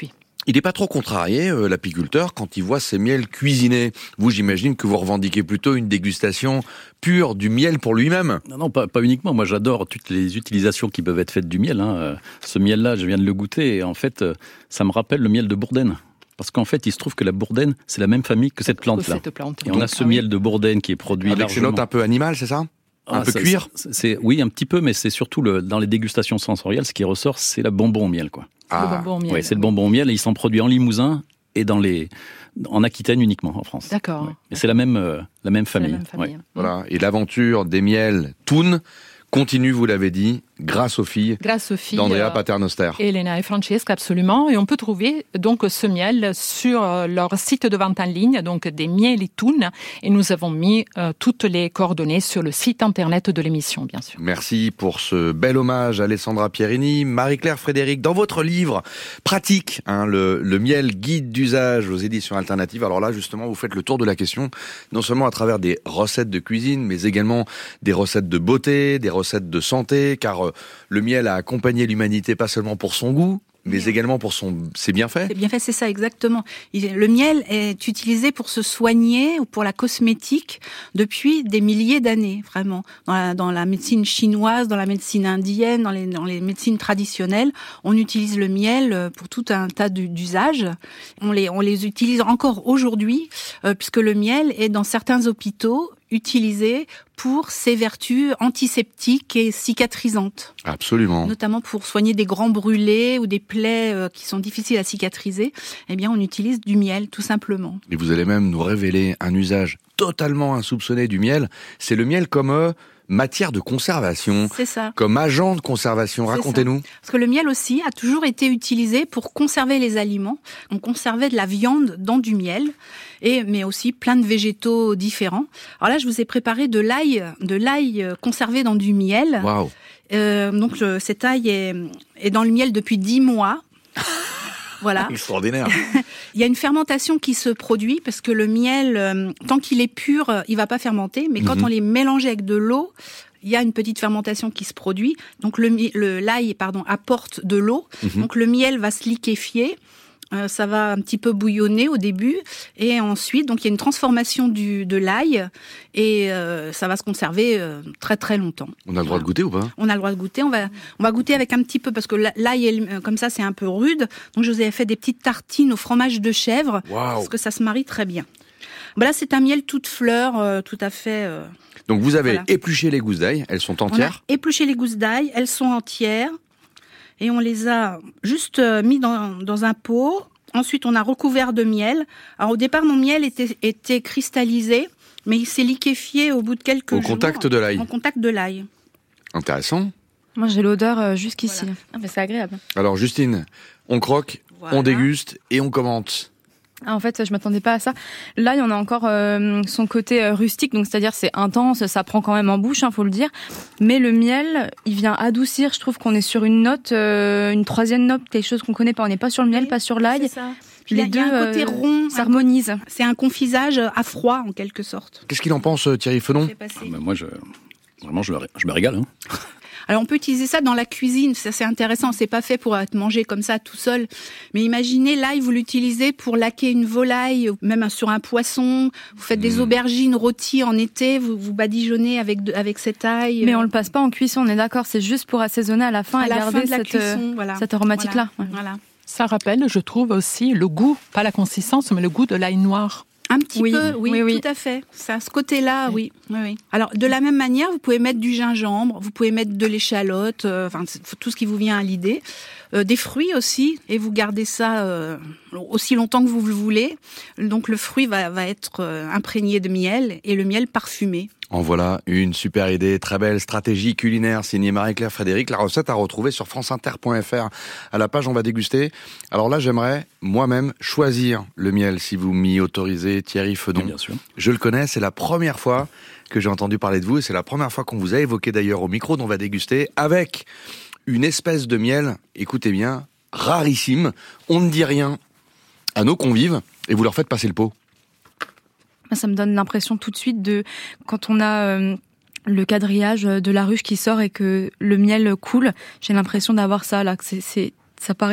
il n'est pas trop contrarié, euh, l'apiculteur, quand il voit ces miels cuisinés. Vous, j'imagine que vous revendiquez plutôt une dégustation pure du miel pour lui-même. Non, non, pas, pas uniquement. Moi, j'adore toutes les utilisations qui peuvent être faites du miel. Hein. Ce miel-là, je viens de le goûter et en fait, ça me rappelle le miel de Bourdaine. Parce qu'en fait, il se trouve que la bourdaine, c'est la même famille que cette plante-là. Cette plante. Et on a ce ah, miel oui. de Bourdaine qui est produit avec largement. ses notes un peu animales, c'est ça ? Un ah, peu ça, cuir c'est, c'est, oui, un petit peu, mais c'est surtout le, dans les dégustations sensorielles, ce qui ressort, c'est la bonbon au miel, quoi. Ah. Le bonbon au miel. Oui, c'est le bonbon au miel et il s'en produit en Limousin et dans les, en Aquitaine uniquement, en France. D'accord. Ouais. Et c'est la même, euh, la même famille. La même famille. Ouais. Voilà. Et l'aventure des miels Thun continue, vous l'avez dit, grâce aux filles, grâce aux filles d'Andrea Paternoster. Elena et Francesca, absolument. Et on peut trouver donc ce miel sur leur site de vente en ligne, donc des miels Thun. Et nous avons mis euh, toutes les coordonnées sur le site internet de l'émission, bien sûr. Merci pour ce bel hommage à Alessandra Pierini. Marie-Claire Frédéric, dans votre livre pratique, hein, le, le miel guide d'usage aux éditions alternatives. Alors là, justement, vous faites le tour de la question, non seulement à travers des recettes de cuisine, mais également des recettes de beauté, des recettes de santé, car euh, le miel a accompagné l'humanité pas seulement pour son goût, mais également pour son, ses bienfaits. C'est bienfaits, c'est ça, exactement. Le miel est utilisé pour se soigner ou pour la cosmétique depuis des milliers d'années, vraiment. Dans la, dans la médecine chinoise, dans la médecine indienne, dans les, dans les médecines traditionnelles, on utilise le miel pour tout un tas d'usages. On les, on les utilise encore aujourd'hui, euh, puisque le miel est dans certains hôpitaux utilisé pour ses vertus antiseptiques et cicatrisantes. Absolument. Notamment pour soigner des grands brûlés ou des plaies euh, qui sont difficiles à cicatriser. Eh bien, on utilise du miel, tout simplement. Et vous allez même nous révéler un usage totalement insoupçonné du miel. C'est le miel comme euh, matière de conservation. C'est ça. Comme agent de conservation. Racontez-nous. Parce que le miel aussi a toujours été utilisé pour conserver les aliments. On conservait de la viande dans du miel. Et, mais aussi plein de végétaux différents. Alors là, je vous ai préparé de l'ail, de l'ail conservé dans du miel. Waouh. Euh, donc le, cet ail est, est dans le miel depuis dix mois. Voilà. Extraordinaire. Il y a une fermentation qui se produit parce que le miel, euh, tant qu'il est pur, il va pas fermenter. Mais quand mm-hmm. on les mélange avec de l'eau, il y a une petite fermentation qui se produit. Donc le, le l'ail, pardon, apporte de l'eau. Mm-hmm. Donc le miel va se liquéfier. Euh, ça va un petit peu bouillonner au début et ensuite donc il y a une transformation du de l'ail et euh, ça va se conserver euh, très très longtemps. On a le droit voilà. de goûter ou pas ? On a le droit de goûter. On va on va goûter avec un petit peu parce que l'ail euh, comme ça c'est un peu rude. Donc je vous ai fait des petites tartines au fromage de chèvre wow. parce que ça se marie très bien. Ben là c'est un miel toute fleur, euh, tout à fait. Euh, donc vous avez voilà. épluché les gousses d'ail, elles sont entières ? On a épluché les gousses d'ail, elles sont entières. Et on les a juste mis dans, dans un pot. Ensuite, on a recouvert de miel. Alors, au départ, mon miel était, était cristallisé, mais il s'est liquéfié au bout de quelques au jours. Au contact de l'ail. En contact de l'ail. Intéressant. Moi, j'ai l'odeur euh, jusqu'ici. Voilà. Ah, mais c'est agréable. Alors, Justine, on croque, voilà. on déguste et on commente. Ah, en fait, je m'attendais pas à ça. Là, il y en a encore euh, son côté euh, rustique, donc c'est-à-dire c'est intense, ça prend quand même en bouche, hein, faut le dire. Mais le miel, il vient adoucir. Je trouve qu'on est sur une note, euh, une troisième note, quelque chose qu'on connaît pas. On n'est pas sur le miel, oui, pas sur l'ail. C'est ça. Les il deux y a un côté euh, rond, s'harmonisent. C'est un confisage à froid en quelque sorte. Qu'est-ce qu'il en pense, Thierry Fedon ? ah, ben Moi, je, vraiment, je me, je me régale. Hein. Alors on peut utiliser ça dans la cuisine, ça c'est intéressant, c'est pas fait pour être mangé comme ça tout seul. Mais imaginez l'ail, vous l'utilisez pour laquer une volaille, même sur un poisson, vous faites des mmh. aubergines rôties en été, vous, vous badigeonnez avec, de, avec cet ail. Mais on le passe pas en cuisson, on est d'accord, c'est juste pour assaisonner à la fin à et la garder fin de la cette, cuisson, voilà. cette aromatique-là. Voilà. voilà. Ça rappelle, je trouve aussi, le goût, pas la consistance, mais le goût de l'ail noir. Un petit oui, peu, oui, oui, oui, tout à fait. Ça, ce côté-là, oui. Oui, oui. Alors, de la même manière, vous pouvez mettre du gingembre, vous pouvez mettre de l'échalote, euh, enfin tout ce qui vous vient à l'idée, euh, des fruits aussi, et vous gardez ça euh, aussi longtemps que vous le voulez. Donc, le fruit va, va être euh, imprégné de miel et le miel parfumé. En voilà une super idée, très belle stratégie culinaire signée Marie-Claire Frédéric. La recette à retrouver sur franceinter point f r à la page On va déguster. Alors là, j'aimerais moi-même choisir le miel si vous m'y autorisez, Thierry Fedon. Oui, bien sûr. Je le connais, c'est la première fois que j'ai entendu parler de vous et c'est la première fois qu'on vous a évoqué d'ailleurs au micro d'On va déguster avec une espèce de miel, écoutez bien, rarissime. On ne dit rien à nos convives et vous leur faites passer le pot. Ça me donne l'impression tout de suite de quand on a euh, le quadrillage de la ruche qui sort et que le miel coule. J'ai l'impression d'avoir ça là. Que c'est, c'est, ça paraît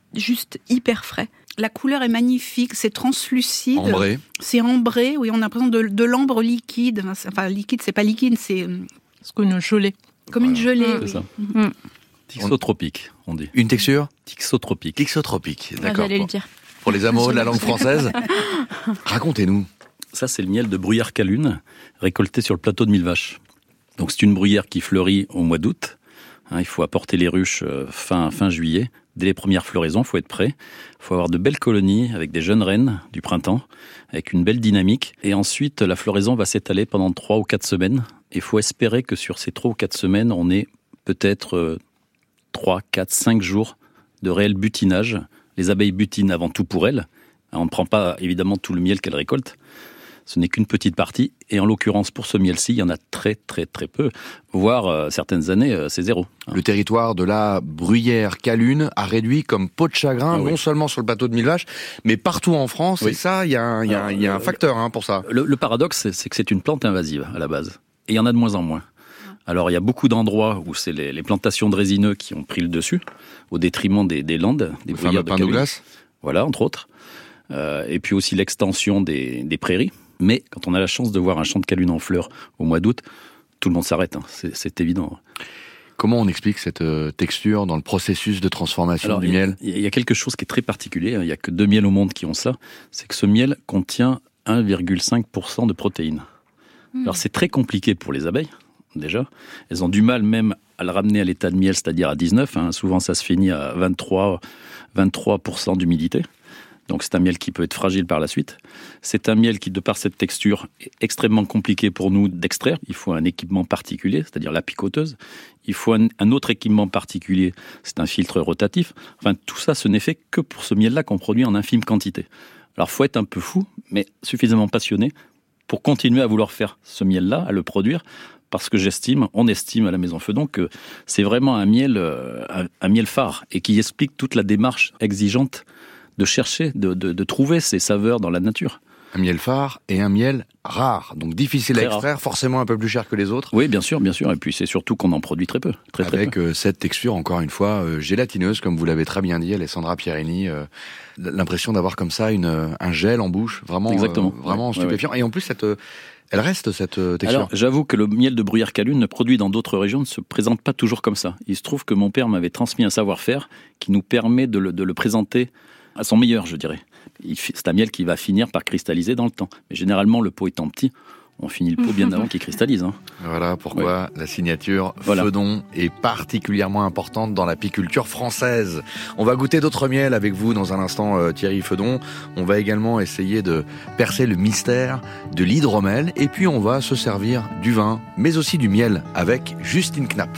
juste hyper frais. La couleur est magnifique, c'est translucide. Ambré. C'est ambré, oui, on a l'impression de, de l'ambre liquide. Enfin, liquide, c'est pas liquide, c'est... C'est comme une gelée. Comme voilà. une gelée, C'est oui. ça. Mmh. Tixotropique, on dit. Une texture Tixotropique. Tixotropique, Ah, d'accord. j'allais Pour, le dire. pour les amoureux de la langue française, racontez-nous. Ça, c'est le miel de bruyère calune, récolté sur le plateau de Millevaches. Donc, c'est une bruyère qui fleurit au mois d'août. Hein, il faut apporter les ruches fin, fin juillet. Dès les premières floraisons, il faut être prêt. Il faut avoir de belles colonies avec des jeunes reines du printemps, avec une belle dynamique. Et ensuite, la floraison va s'étaler pendant trois ou quatre semaines. Il faut espérer que sur ces trois ou quatre semaines, on ait peut-être euh, trois, quatre, cinq jours de réel butinage. Les abeilles butinent avant tout pour elles. On ne prend pas évidemment tout le miel qu'elles récoltent. Ce n'est qu'une petite partie. Et en l'occurrence, pour ce miel-ci, il y en a très très très peu. Voire euh, certaines années, euh, c'est zéro. Le territoire de la bruyère calune a réduit comme peau de chagrin, ah, non oui. seulement sur le plateau de Millevaches, mais partout en France. Oui. Et ça, il y a un, y a, Alors, y a un facteur hein, pour ça. Le, le paradoxe, c'est, c'est que c'est une plante invasive à la base. Et il y en a de moins en moins. Alors, il y a beaucoup d'endroits où c'est les, les plantations de résineux qui ont pris le dessus, au détriment des, des landes, des bruyères de calune. Voilà, entre autres. Euh, et puis aussi l'extension des, des prairies. Mais quand on a la chance de voir un champ de calune en fleurs au mois d'août, tout le monde s'arrête, hein. c'est, c'est évident. Comment on explique cette euh, texture dans le processus de transformation Alors, du il, miel ? Il y a quelque chose qui est très particulier, il n'y a que deux miels au monde qui ont ça, c'est que ce miel contient un virgule cinq pour cent de protéines. Mmh. Alors c'est très compliqué pour les abeilles, déjà. Elles ont du mal même à le ramener à l'état de miel, c'est-à-dire à dix-neuf. Hein. Souvent ça se finit à vingt-trois, vingt-trois pour cent d'humidité. Donc c'est un miel qui peut être fragile par la suite. C'est un miel qui, de par cette texture, est extrêmement compliqué pour nous d'extraire. Il faut un équipement particulier, c'est-à-dire la picoteuse. Il faut un, un autre équipement particulier, c'est un filtre rotatif. Enfin, tout ça, ce n'est fait que pour ce miel-là qu'on produit en infime quantité. Alors, il faut être un peu fou, mais suffisamment passionné pour continuer à vouloir faire ce miel-là, à le produire, parce que j'estime, on estime à la Maison Feudon que c'est vraiment un miel, un, un miel phare et qui explique toute la démarche exigeante de chercher, de, de, de trouver ces saveurs dans la nature. Un miel phare et un miel rare, donc difficile très à extraire, rare. Forcément un peu plus cher que les autres. Oui, bien sûr, bien sûr. Et puis c'est surtout qu'on en produit très peu. Très, Avec très peu. cette texture, encore une fois, euh, gélatineuse, comme vous l'avez très bien dit, Alessandra Pierini. Euh, l'impression d'avoir comme ça une, un gel en bouche, vraiment, Exactement. Euh, vraiment ouais, stupéfiant. Ouais, ouais. Et en plus, cette... Elle reste, cette texture. Alors, j'avoue que le miel de bruyère calune produit dans d'autres régions ne se présente pas toujours comme ça. Il se trouve que mon père m'avait transmis un savoir-faire qui nous permet de le, de le présenter à son meilleur, je dirais. C'est un miel qui va finir par cristalliser dans le temps. Mais généralement, le pot étant petit, on finit le pot bien avant qu'il cristallise. Hein. Voilà pourquoi ouais. la signature voilà. Feudon est particulièrement importante dans l'apiculture française. On va goûter d'autres miels avec vous dans un instant, euh, Thierry Feudon. On va également essayer de percer le mystère de l'hydromel. Et puis, on va se servir du vin, mais aussi du miel avec Justine Knapp.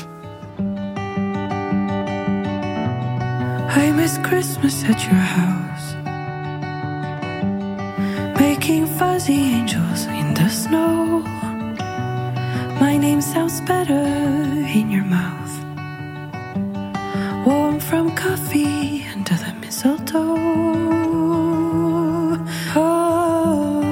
I miss Christmas at your house, making fuzzy angels in the snow. My name sounds better in your mouth, warm from coffee under the mistletoe. Oh,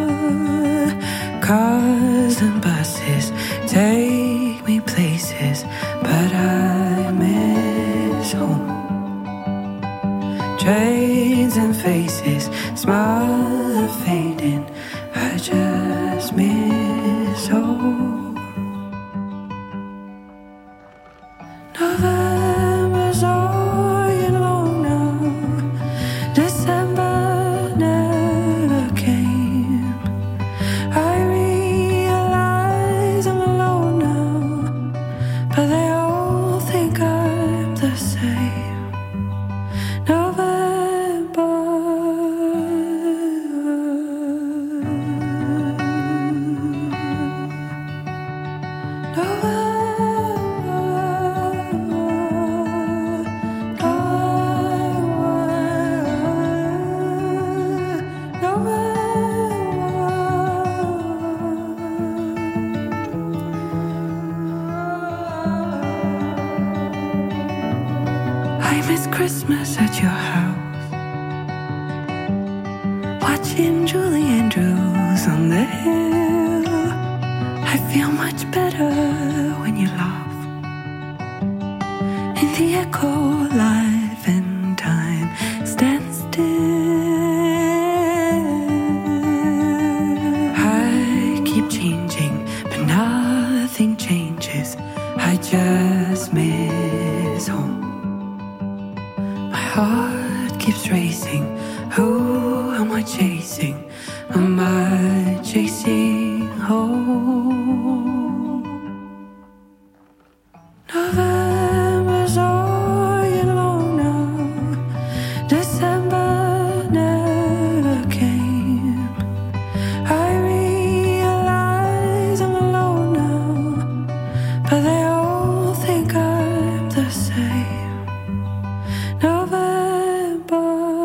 cars and buses take me places, but I miss home. Trains and faces, smiles are fading, I just miss home. November's all alone now, December never came. I realize I'm alone now, but they all think I'm the same. November. Christmas at your house, watching Julie Andrews on the hill. I feel much better when you laugh, in the echo life and time changing, but nothing changes. I just miss home. My heart keeps racing. Who am I chasing? Am I chasing home? November's all year long now. December never came. I realize I'm alone now, but they all think I'm the same. November.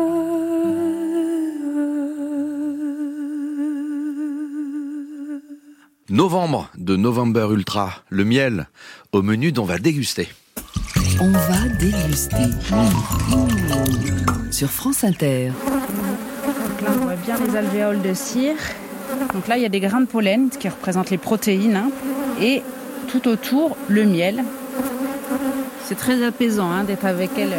Novembre de November Ultra, le miel au menu dont on va déguster. On va déguster. Mmh. Mmh. Sur France Inter. Donc là, on voit bien les alvéoles de cire. Donc là, il y a des grains de pollen qui représentent les protéines. Hein, et tout autour, le miel. C'est très apaisant hein, d'être avec elle.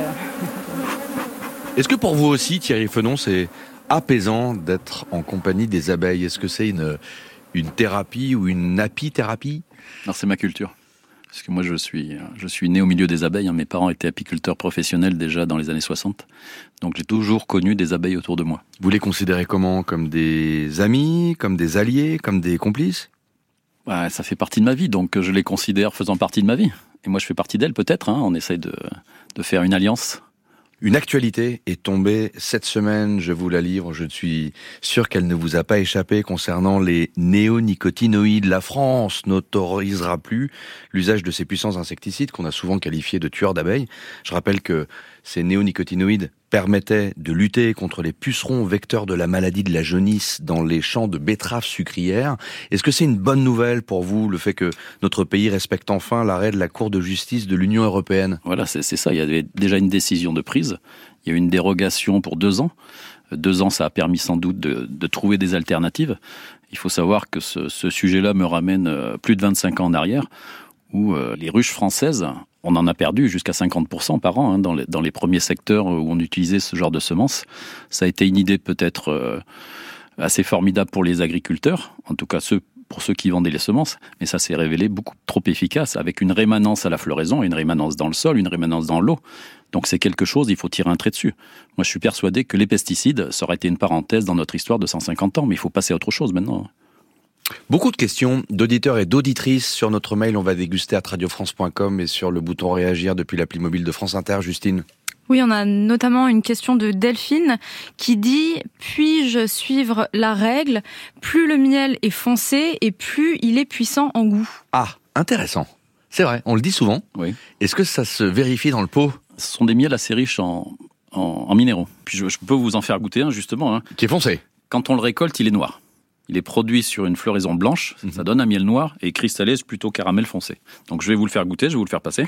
Est-ce que pour vous aussi, Thierry Fenon, c'est apaisant d'être en compagnie des abeilles? Est-ce que c'est une, une thérapie ou une apithérapie? Alors c'est ma culture. Parce que moi, je suis, je suis né au milieu des abeilles. Mes parents étaient apiculteurs professionnels déjà dans les années soixante. Donc, j'ai toujours connu des abeilles autour de moi. Vous les considérez comment? Comme des amis, comme des alliés, comme des complices? Ouais, ça fait partie de ma vie, donc je les considère faisant partie de ma vie. Et moi, je fais partie d'elles, peut-être. Hein. On essaye de, de faire une alliance. Une actualité est tombée cette semaine, je vous la livre, je suis sûr qu'elle ne vous a pas échappé concernant les néonicotinoïdes. La France n'autorisera plus l'usage de ces puissants insecticides qu'on a souvent qualifiés de tueurs d'abeilles. Je rappelle que ces néonicotinoïdes permettaient de lutter contre les pucerons vecteurs de la maladie de la jaunisse dans les champs de betteraves sucrières. Est-ce que c'est une bonne nouvelle pour vous, le fait que notre pays respecte enfin l'arrêt de la Cour de justice de l'Union européenne? Voilà, c'est, c'est ça. Il y avait déjà une décision de prise. Il y a eu une dérogation pour deux ans. Deux ans, ça a permis sans doute de, de trouver des alternatives. Il faut savoir que ce, ce sujet-là me ramène plus de vingt-cinq ans en arrière, où euh, les ruches françaises, on en a perdu jusqu'à cinquante pour cent par an hein, dans, les, dans les premiers secteurs où on utilisait ce genre de semences. Ça a été une idée peut-être euh, assez formidable pour les agriculteurs, en tout cas ceux, pour ceux qui vendaient les semences, mais ça s'est révélé beaucoup trop efficace, avec une rémanence à la floraison, une rémanence dans le sol, une rémanence dans l'eau. Donc c'est quelque chose, il faut tirer un trait dessus. Moi je suis persuadé que les pesticides, ça aurait été une parenthèse dans notre histoire de cent cinquante ans, mais il faut passer à autre chose maintenant. Beaucoup de questions d'auditeurs et d'auditrices sur notre mail on va déguster à radio france point com et sur le bouton réagir depuis l'appli mobile de France Inter. Justine. Oui, on a notamment une question de Delphine qui dit « Puis-je suivre la règle? Plus le miel est foncé et plus il est puissant en goût. » Ah, intéressant. C'est vrai, on le dit souvent. Oui. Est-ce que ça se vérifie dans le pot? Ce sont des miels assez riches en, en, en minéraux. Puis je, je peux vous en faire goûter un, justement. Hein. Qui est foncé. Quand on le récolte, il est noir. Il est produit sur une floraison blanche, mmh. Ça donne un miel noir et cristallise plutôt caramel foncé. Donc je vais vous le faire goûter, je vais vous le faire passer.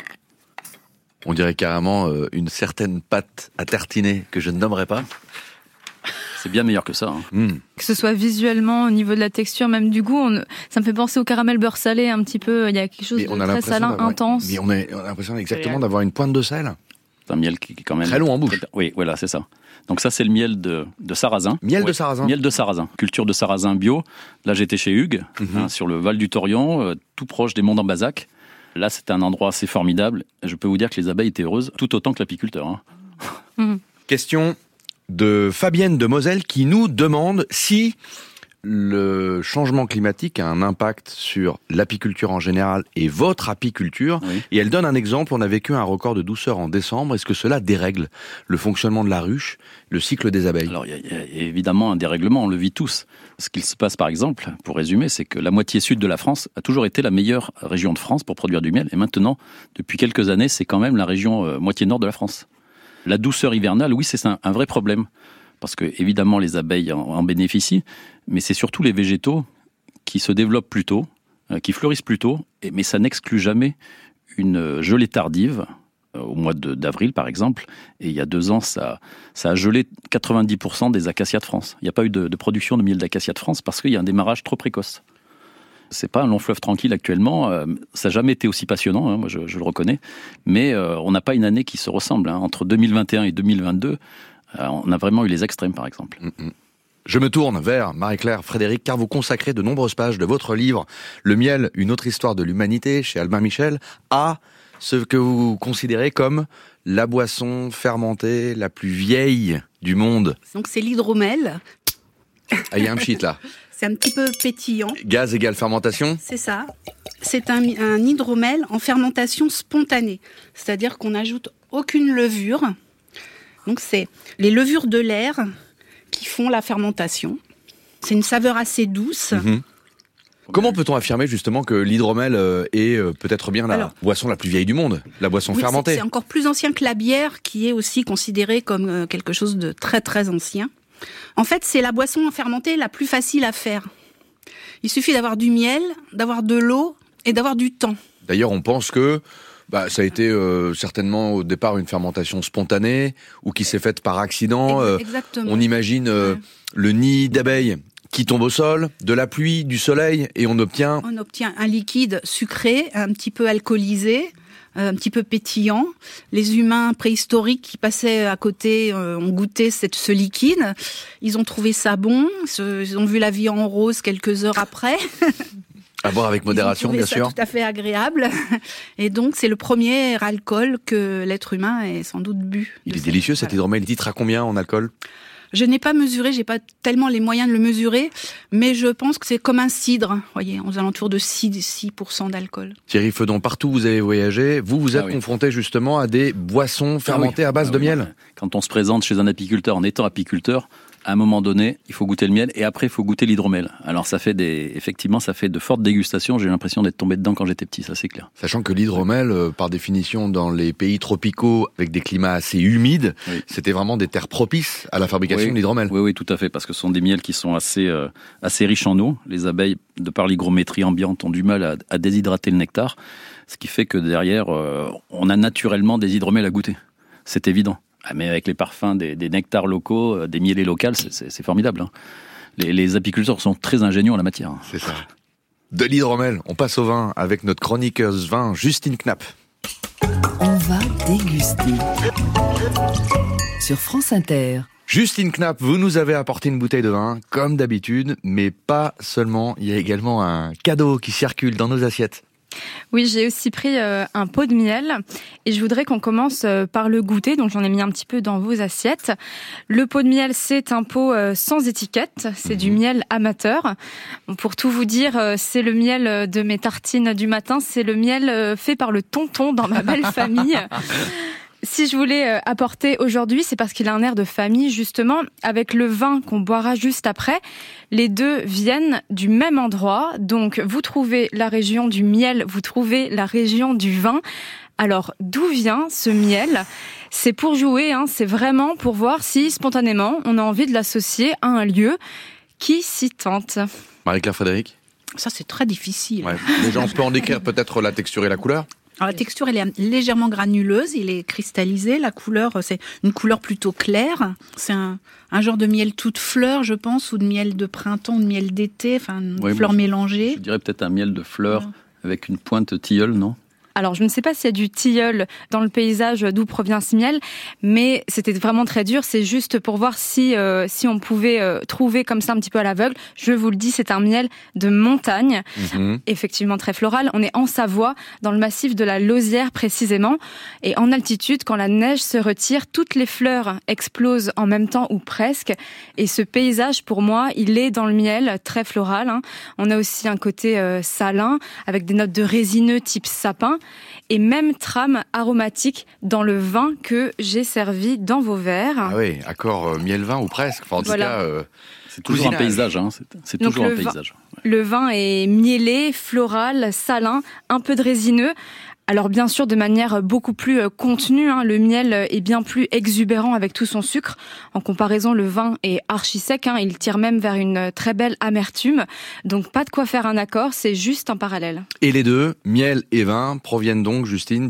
On dirait carrément euh, une certaine pâte à tartiner que je ne nommerai pas. C'est bien meilleur que ça. Hein. Mmh. Que ce soit visuellement, au niveau de la texture, même du goût, on, ça me fait penser au caramel beurre salé un petit peu. Il y a quelque chose mais de très salin, intense. Mais on a, on a l'impression exactement d'avoir une pointe de sel. C'est un miel qui est quand même... Très long en bouche. Très... Oui, voilà, c'est ça. Donc ça, c'est le miel de, de sarrasin. Miel ouais. de sarrasin. Miel de sarrasin. Culture de sarrasin bio. Là, j'étais chez Hugues, mmh. hein, sur le Val du Thorion, euh, tout proche des Monts d'Ambazac. Là, c'était un endroit assez formidable. Je peux vous dire que les abeilles étaient heureuses, tout autant que l'apiculteur. Hein. Mmh. Question de Fabienne de Moselle qui nous demande si le changement climatique a un impact sur l'apiculture en général et votre apiculture. Oui. Et elle donne un exemple, on a vécu un record de douceur en décembre. Est-ce que cela dérègle le fonctionnement de la ruche, le cycle des abeilles? Alors, il y, y a évidemment un dérèglement, on le vit tous. Ce qu'il se passe, par exemple, pour résumer, c'est que la moitié sud de la France a toujours été la meilleure région de France pour produire du miel. Et maintenant, depuis quelques années, c'est quand même la région euh, moitié nord de la France. La douceur hivernale, oui, c'est un, un vrai problème. Parce que, évidemment, les abeilles en, en bénéficient, mais c'est surtout les végétaux qui se développent plus tôt, euh, qui fleurissent plus tôt, et, mais ça n'exclut jamais une gelée tardive, euh, au mois de, d'avril par exemple, et il y a deux ans, ça, ça a gelé quatre-vingt-dix pour cent des acacias de France. Il n'y a pas eu de, de production de miel d'acacia de France parce qu'il y a un démarrage trop précoce. C'est pas un long fleuve tranquille actuellement, euh, ça n'a jamais été aussi passionnant, hein, moi je, je le reconnais, mais euh, on n'a pas une année qui se ressemble. Hein. Entre deux mille vingt et un et deux mille vingt-deux, on a vraiment eu les extrêmes, par exemple. Mmh. Je me tourne vers Marie-Claire Frédéric, car vous consacrez de nombreuses pages de votre livre « Le miel, une autre histoire de l'humanité » chez Albin Michel à ce que vous considérez comme la boisson fermentée la plus vieille du monde. Donc c'est l'hydromel. Ah, il y a un pchit là. C'est un petit peu pétillant. Gaz égale fermentation. C'est ça. C'est un, un hydromel en fermentation spontanée. C'est-à-dire qu'on n'ajoute aucune levure. Donc c'est les levures de l'air qui font la fermentation. C'est une saveur assez douce. Mmh. Comment peut-on affirmer justement que l'hydromel est peut-être bien la Alors, boisson la plus vieille du monde, la boisson oui, fermentée? c'est, c'est encore plus ancien que la bière, qui est aussi considérée comme quelque chose de très très ancien. En fait, c'est la boisson fermentée la plus facile à faire. Il suffit d'avoir du miel, d'avoir de l'eau et d'avoir du temps. D'ailleurs, on pense que bah, ça a été euh, certainement au départ une fermentation spontanée ou qui s'est faite par accident. Euh, Exactement. On imagine euh, ouais. le nid d'abeilles qui tombe au sol, de la pluie, du soleil, et on obtient... On obtient un liquide sucré, un petit peu alcoolisé, un petit peu pétillant. Les humains préhistoriques qui passaient à côté euh, ont goûté cette, ce liquide. Ils ont trouvé ça bon. Ils ont vu la vie en rose quelques heures après. À boire avec modération, bien sûr. C'est tout à fait agréable. Et donc, c'est le premier alcool que l'être humain ait sans doute bu. Il est délicieux, cet hydromel. Il titre à combien en alcool ? Je n'ai pas mesuré, j'ai pas tellement les moyens de le mesurer, mais je pense que c'est comme un cidre, voyez, aux alentours de six pour cent d'alcool. Thierry Feudon, partout où vous avez voyagé, vous vous êtes ah oui. confronté justement à des boissons fermentées ah oui. à base ah de oui. miel. Quand on se présente chez un apiculteur en étant apiculteur, à un moment donné, il faut goûter le miel et après il faut goûter l'hydromel. Alors ça fait des, effectivement, ça fait de fortes dégustations. J'ai l'impression d'être tombé dedans quand j'étais petit, ça c'est clair. Sachant que l'hydromel, euh, par définition, dans les pays tropicaux avec des climats assez humides, oui. c'était vraiment des terres propices à la fabrication oui. de l'hydromel. Oui, oui, tout à fait, parce que ce sont des miels qui sont assez, euh, assez riches en eau. Les abeilles, de par l'hygrométrie ambiante, ont du mal à, à déshydrater le nectar, ce qui fait que derrière, euh, on a naturellement des hydromels à goûter. C'est évident. Ah, mais avec les parfums des, des nectars locaux, euh, des mielés locales, c'est, c'est, c'est formidable. Hein. Les, les apiculteurs sont très ingénieux en la matière. Hein. C'est ça. De l'hydromel, on passe au vin avec notre chroniqueuse vin, Justine Knapp. On va déguster sur France Inter. Justine Knapp, vous nous avez apporté une bouteille de vin, comme d'habitude, mais pas seulement. Il y a également un cadeau qui circule dans nos assiettes. Oui, j'ai aussi pris euh, un pot de miel et je voudrais qu'on commence euh, par le goûter. Donc j'en ai mis un petit peu dans vos assiettes. Le pot de miel, c'est un pot euh, sans étiquette. C'est mmh. du miel amateur. Bon, pour tout vous dire, euh, c'est le miel de mes tartines du matin. C'est le miel euh, fait par le tonton dans ma belle famille. Si je voulais apporter aujourd'hui, c'est parce qu'il a un air de famille, justement, avec le vin qu'on boira juste après. Les deux viennent du même endroit, donc vous trouvez la région du miel, vous trouvez la région du vin. Alors, d'où vient ce miel ? C'est pour jouer, hein, c'est vraiment pour voir si, spontanément, on a envie de l'associer à un lieu qui s'y tente. Marie-Claire Frédéric ? Ça, c'est très difficile. Ouais. Déjà, on peut en décrire peut-être la texture et la couleur ? Alors, la texture, elle est légèrement granuleuse, il est cristallisé. La couleur, c'est une couleur plutôt claire. C'est un, un genre de miel toute fleur, je pense, ou de miel de printemps, ou de miel d'été, enfin, une oui, fleur moi, mélangée. Je dirais peut-être un miel de fleurs ouais. avec une pointe tilleul, non ? Alors, je ne sais pas s'il y a du tilleul dans le paysage d'où provient ce miel, mais c'était vraiment très dur. C'est juste pour voir si euh, si on pouvait euh, trouver comme ça un petit peu à l'aveugle. Je vous le dis, c'est un miel de montagne, mmh. effectivement très floral. On est en Savoie, dans le massif de la Lausière précisément, et en altitude, quand la neige se retire, toutes les fleurs explosent en même temps ou presque. Et ce paysage, pour moi, il est dans le miel, très floral. Hein. On a aussi un côté euh, salin, avec des notes de résineux type sapin. Et même trame aromatique dans le vin que j'ai servi dans vos verres. Ah oui, accord euh, miel-vin ou presque. Enfin, en voilà. tout cas, euh, c'est toujours cousinage. un paysage. Hein. C'est, c'est toujours un paysage. Vin, le vin est mielé, floral, salin, un peu de résineux. Alors bien sûr de manière beaucoup plus contenue, hein, le miel est bien plus exubérant avec tout son sucre. En comparaison, le vin est archi sec, hein, il tire même vers une très belle amertume. Donc pas de quoi faire un accord, c'est juste un parallèle. Et les deux, miel et vin, proviennent donc, Justine, du même endroit ?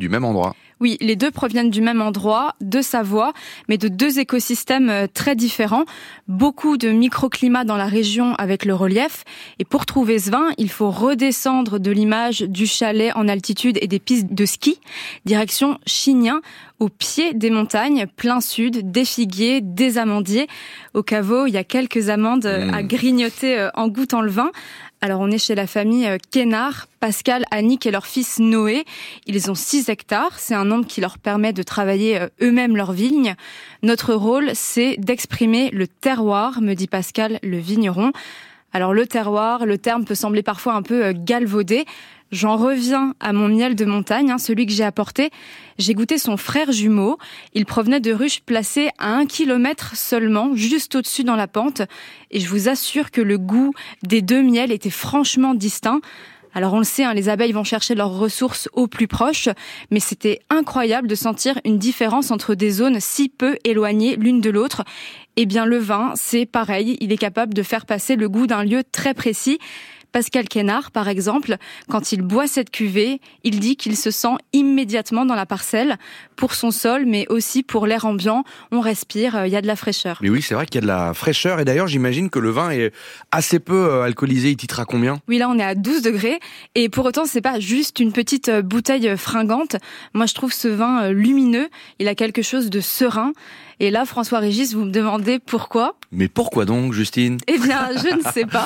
Oui, les deux proviennent du même endroit, de Savoie, mais de deux écosystèmes très différents. Beaucoup de microclimats dans la région avec le relief. Et pour trouver ce vin, il faut redescendre de l'image du chalet en altitude et des pistes de ski, direction Chignin, au pied des montagnes, plein sud, des figuiers, des amandiers. Au caveau, il y a quelques amandes mmh. à grignoter en goûtant le vin. Alors on est chez la famille Quénard, Pascal, Annick et leur fils Noé. Ils ont six hectares, c'est un nombre qui leur permet de travailler eux-mêmes leurs vignes. Notre rôle, c'est d'exprimer le terroir, me dit Pascal, le vigneron. Alors le terroir, le terme peut sembler parfois un peu galvaudé. J'en reviens à mon miel de montagne, hein, celui que j'ai apporté. J'ai goûté son frère jumeau. Il provenait de ruches placées à un kilomètre seulement, juste au-dessus dans la pente. Et je vous assure que le goût des deux miels était franchement distinct. Alors on le sait, hein, les abeilles vont chercher leurs ressources au plus proche, mais c'était incroyable de sentir une différence entre des zones si peu éloignées l'une de l'autre. Eh bien le vin, c'est pareil, il est capable de faire passer le goût d'un lieu très précis. Pascal Quénard, par exemple, quand il boit cette cuvée, il dit qu'il se sent immédiatement dans la parcelle, pour son sol, mais aussi pour l'air ambiant. On respire, il y a de la fraîcheur. Mais oui, c'est vrai qu'il y a de la fraîcheur, et d'ailleurs, j'imagine que le vin est assez peu alcoolisé. Il titre à combien ? Oui, là, on est à douze degrés, et pour autant, c'est pas juste une petite bouteille fringante. Moi, je trouve ce vin lumineux, il a quelque chose de serein. Et là, François-Régis, vous me demandez pourquoi ? Mais pourquoi donc, Justine ? Eh bien, je ne sais pas.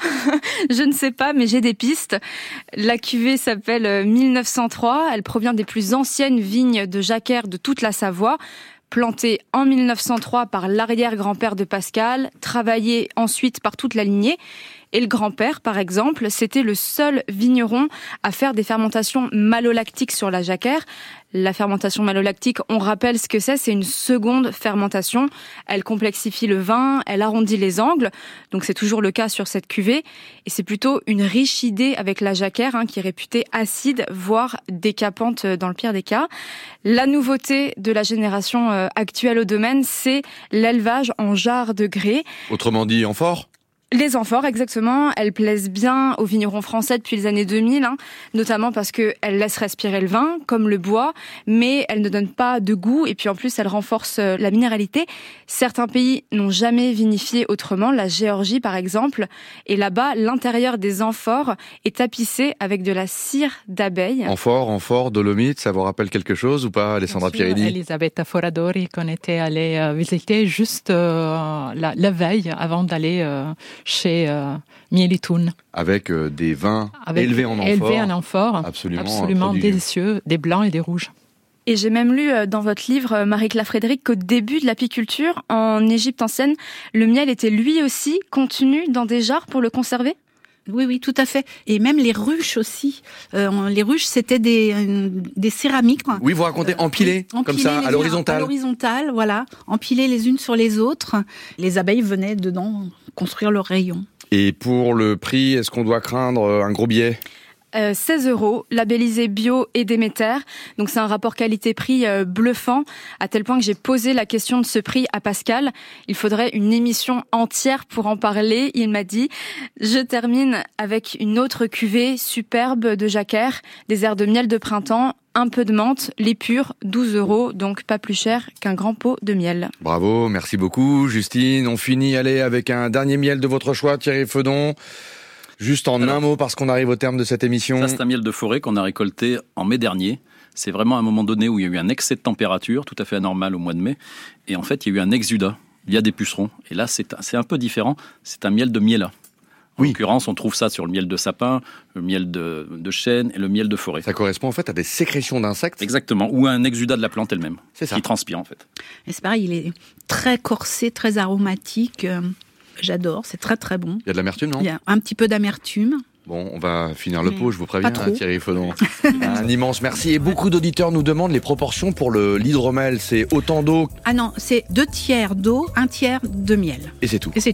Je ne sais pas, mais j'ai des pistes. La cuvée s'appelle mille neuf cent trois. Elle provient des plus anciennes vignes de jacquère de toute la Savoie. Plantée en mille neuf cent trois par l'arrière-grand-père de Pascal, travaillée ensuite par toute la lignée. Et le grand-père, par exemple, c'était le seul vigneron à faire des fermentations malolactiques sur la jacquère. La fermentation malolactique, on rappelle ce que c'est, c'est une seconde fermentation. Elle complexifie le vin, elle arrondit les angles, donc c'est toujours le cas sur cette cuvée. Et c'est plutôt une riche idée avec la jacquère, hein, qui est réputée acide, voire décapante dans le pire des cas. La nouveauté de la génération euh, actuelle au domaine, c'est l'élevage en jarre de grès. Autrement dit, amphore ? Les amphores, exactement. Elles plaisent bien aux vignerons français depuis les années deux mille, hein, notamment parce qu'elles laissent respirer le vin, comme le bois, mais elles ne donnent pas de goût, et puis en plus, elles renforcent la minéralité. Certains pays n'ont jamais vinifié autrement, la Géorgie par exemple, et là-bas, l'intérieur des amphores est tapissé avec de la cire d'abeille. Amphore, amphore, dolomite, ça vous rappelle quelque chose ou pas, Alessandra Pierini ? Elisabetta Foradori, qu'on était allé euh, visiter juste euh, la, la veille avant d'aller euh, chez euh, Mielitoun. Avec euh, des vins Avec élevés en amphore. Élevés en amphore, absolument, absolument délicieux, des blancs et des rouges. Et j'ai même lu dans votre livre, Marie-Claire Frédéric, qu'au début de l'apiculture, en Égypte ancienne, le miel était lui aussi contenu dans des jarres pour le conserver ? Oui, oui, tout à fait. Et même les ruches aussi. Euh, les ruches, c'était des, euh, des céramiques. Quoi. Oui, vous racontez empilées, euh, comme ça, à l'horizontale. À l'horizontale, voilà. Empilées les unes sur les autres. Les abeilles venaient dedans construire leurs rayons. Et pour le prix, est-ce qu'on doit craindre un gros biais ? Euh, seize euros, labellisé bio et Déméter. Donc c'est un rapport qualité-prix euh, bluffant, à tel point que j'ai posé la question de ce prix à Pascal. Il faudrait une émission entière pour en parler. Il m'a dit, je termine avec une autre cuvée superbe de jacquère, des airs de miel de printemps, un peu de menthe, l'épure, douze euros, donc pas plus cher qu'un grand pot de miel. Bravo, merci beaucoup Justine. On finit, allez, avec un dernier miel de votre choix, Thierry Feudon. Juste en Alors, un mot, parce qu'on arrive au terme de cette émission. Ça, c'est un miel de forêt qu'on a récolté en mai dernier. C'est vraiment un moment donné où il y a eu un excès de température, tout à fait anormal au mois de mai. Et en fait, il y a eu un exudat via des pucerons. Et là, c'est, c'est un peu différent. C'est un miel de miela. En oui. l'occurrence, on trouve ça sur le miel de sapin, le miel de, de chêne et le miel de forêt. Ça correspond en fait à des sécrétions d'insectes. Exactement, ou à un exudat de la plante elle-même, c'est ça. Qui transpire en fait. Et c'est pareil, il est très corsé, très aromatique. J'adore, c'est très très bon. Il y a de l'amertume, non ? Il y a un petit peu d'amertume. Bon, on va finir le pot, je vous préviens, hein, Thierry Feudon. Un immense merci. Et beaucoup d'auditeurs nous demandent les proportions pour le, l'hydromel. C'est autant d'eau. Ah non, c'est deux tiers d'eau, un tiers de miel. Et c'est tout. Et c'est tout.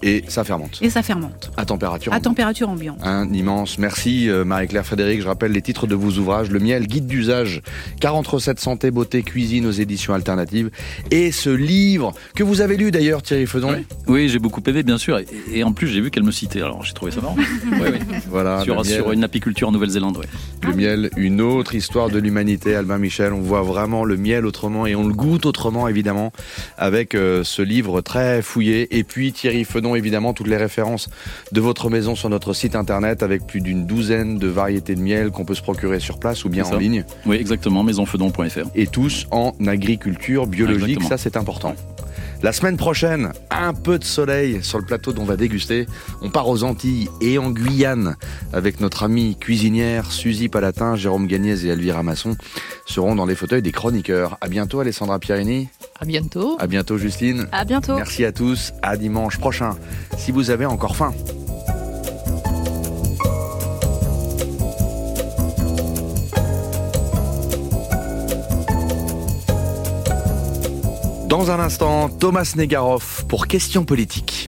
et ça fermente. Et ça fermente. À température À ambiante. température ambiante. Un immense merci euh, Marie-Claire Frédéric. Je rappelle les titres de vos ouvrages: Le miel, guide d'usage, quarante recettes santé, beauté, cuisine aux éditions alternatives, et ce livre que vous avez lu d'ailleurs, Thierry Fedon. Oui, oui, j'ai beaucoup aimé bien sûr, et, et en plus j'ai vu qu'elle me citait, alors j'ai trouvé ça marrant. Oui, oui. Voilà, sur, le miel. sur une apiculture en Nouvelle-Zélande. Ouais. Le miel, une autre histoire de l'humanité, Albin Michel. On voit vraiment le miel autrement et on le goûte autrement, évidemment, avec euh, ce livre très fouillé. Et puis Thierry Fedon, évidemment, toutes les références de votre maison sur notre site internet, avec plus d'une douzaine de variétés de miel qu'on peut se procurer sur place ou bien en ligne. Oui, exactement, maisonfedon point f r. Et tous en agriculture biologique, exactement. Ça c'est important. La semaine prochaine, un peu de soleil sur le plateau dont on va déguster. On part aux Antilles et en Guyane avec notre amie cuisinière Suzy Palatin, Jérôme Gagnez et Elvira Masson seront dans les fauteuils des chroniqueurs. À bientôt Alessandra Pierini. À bientôt. À bientôt Justine. À bientôt. Merci à tous. À dimanche prochain. Si vous avez encore faim. Dans un instant, Thomas Negaroff pour Questions politiques.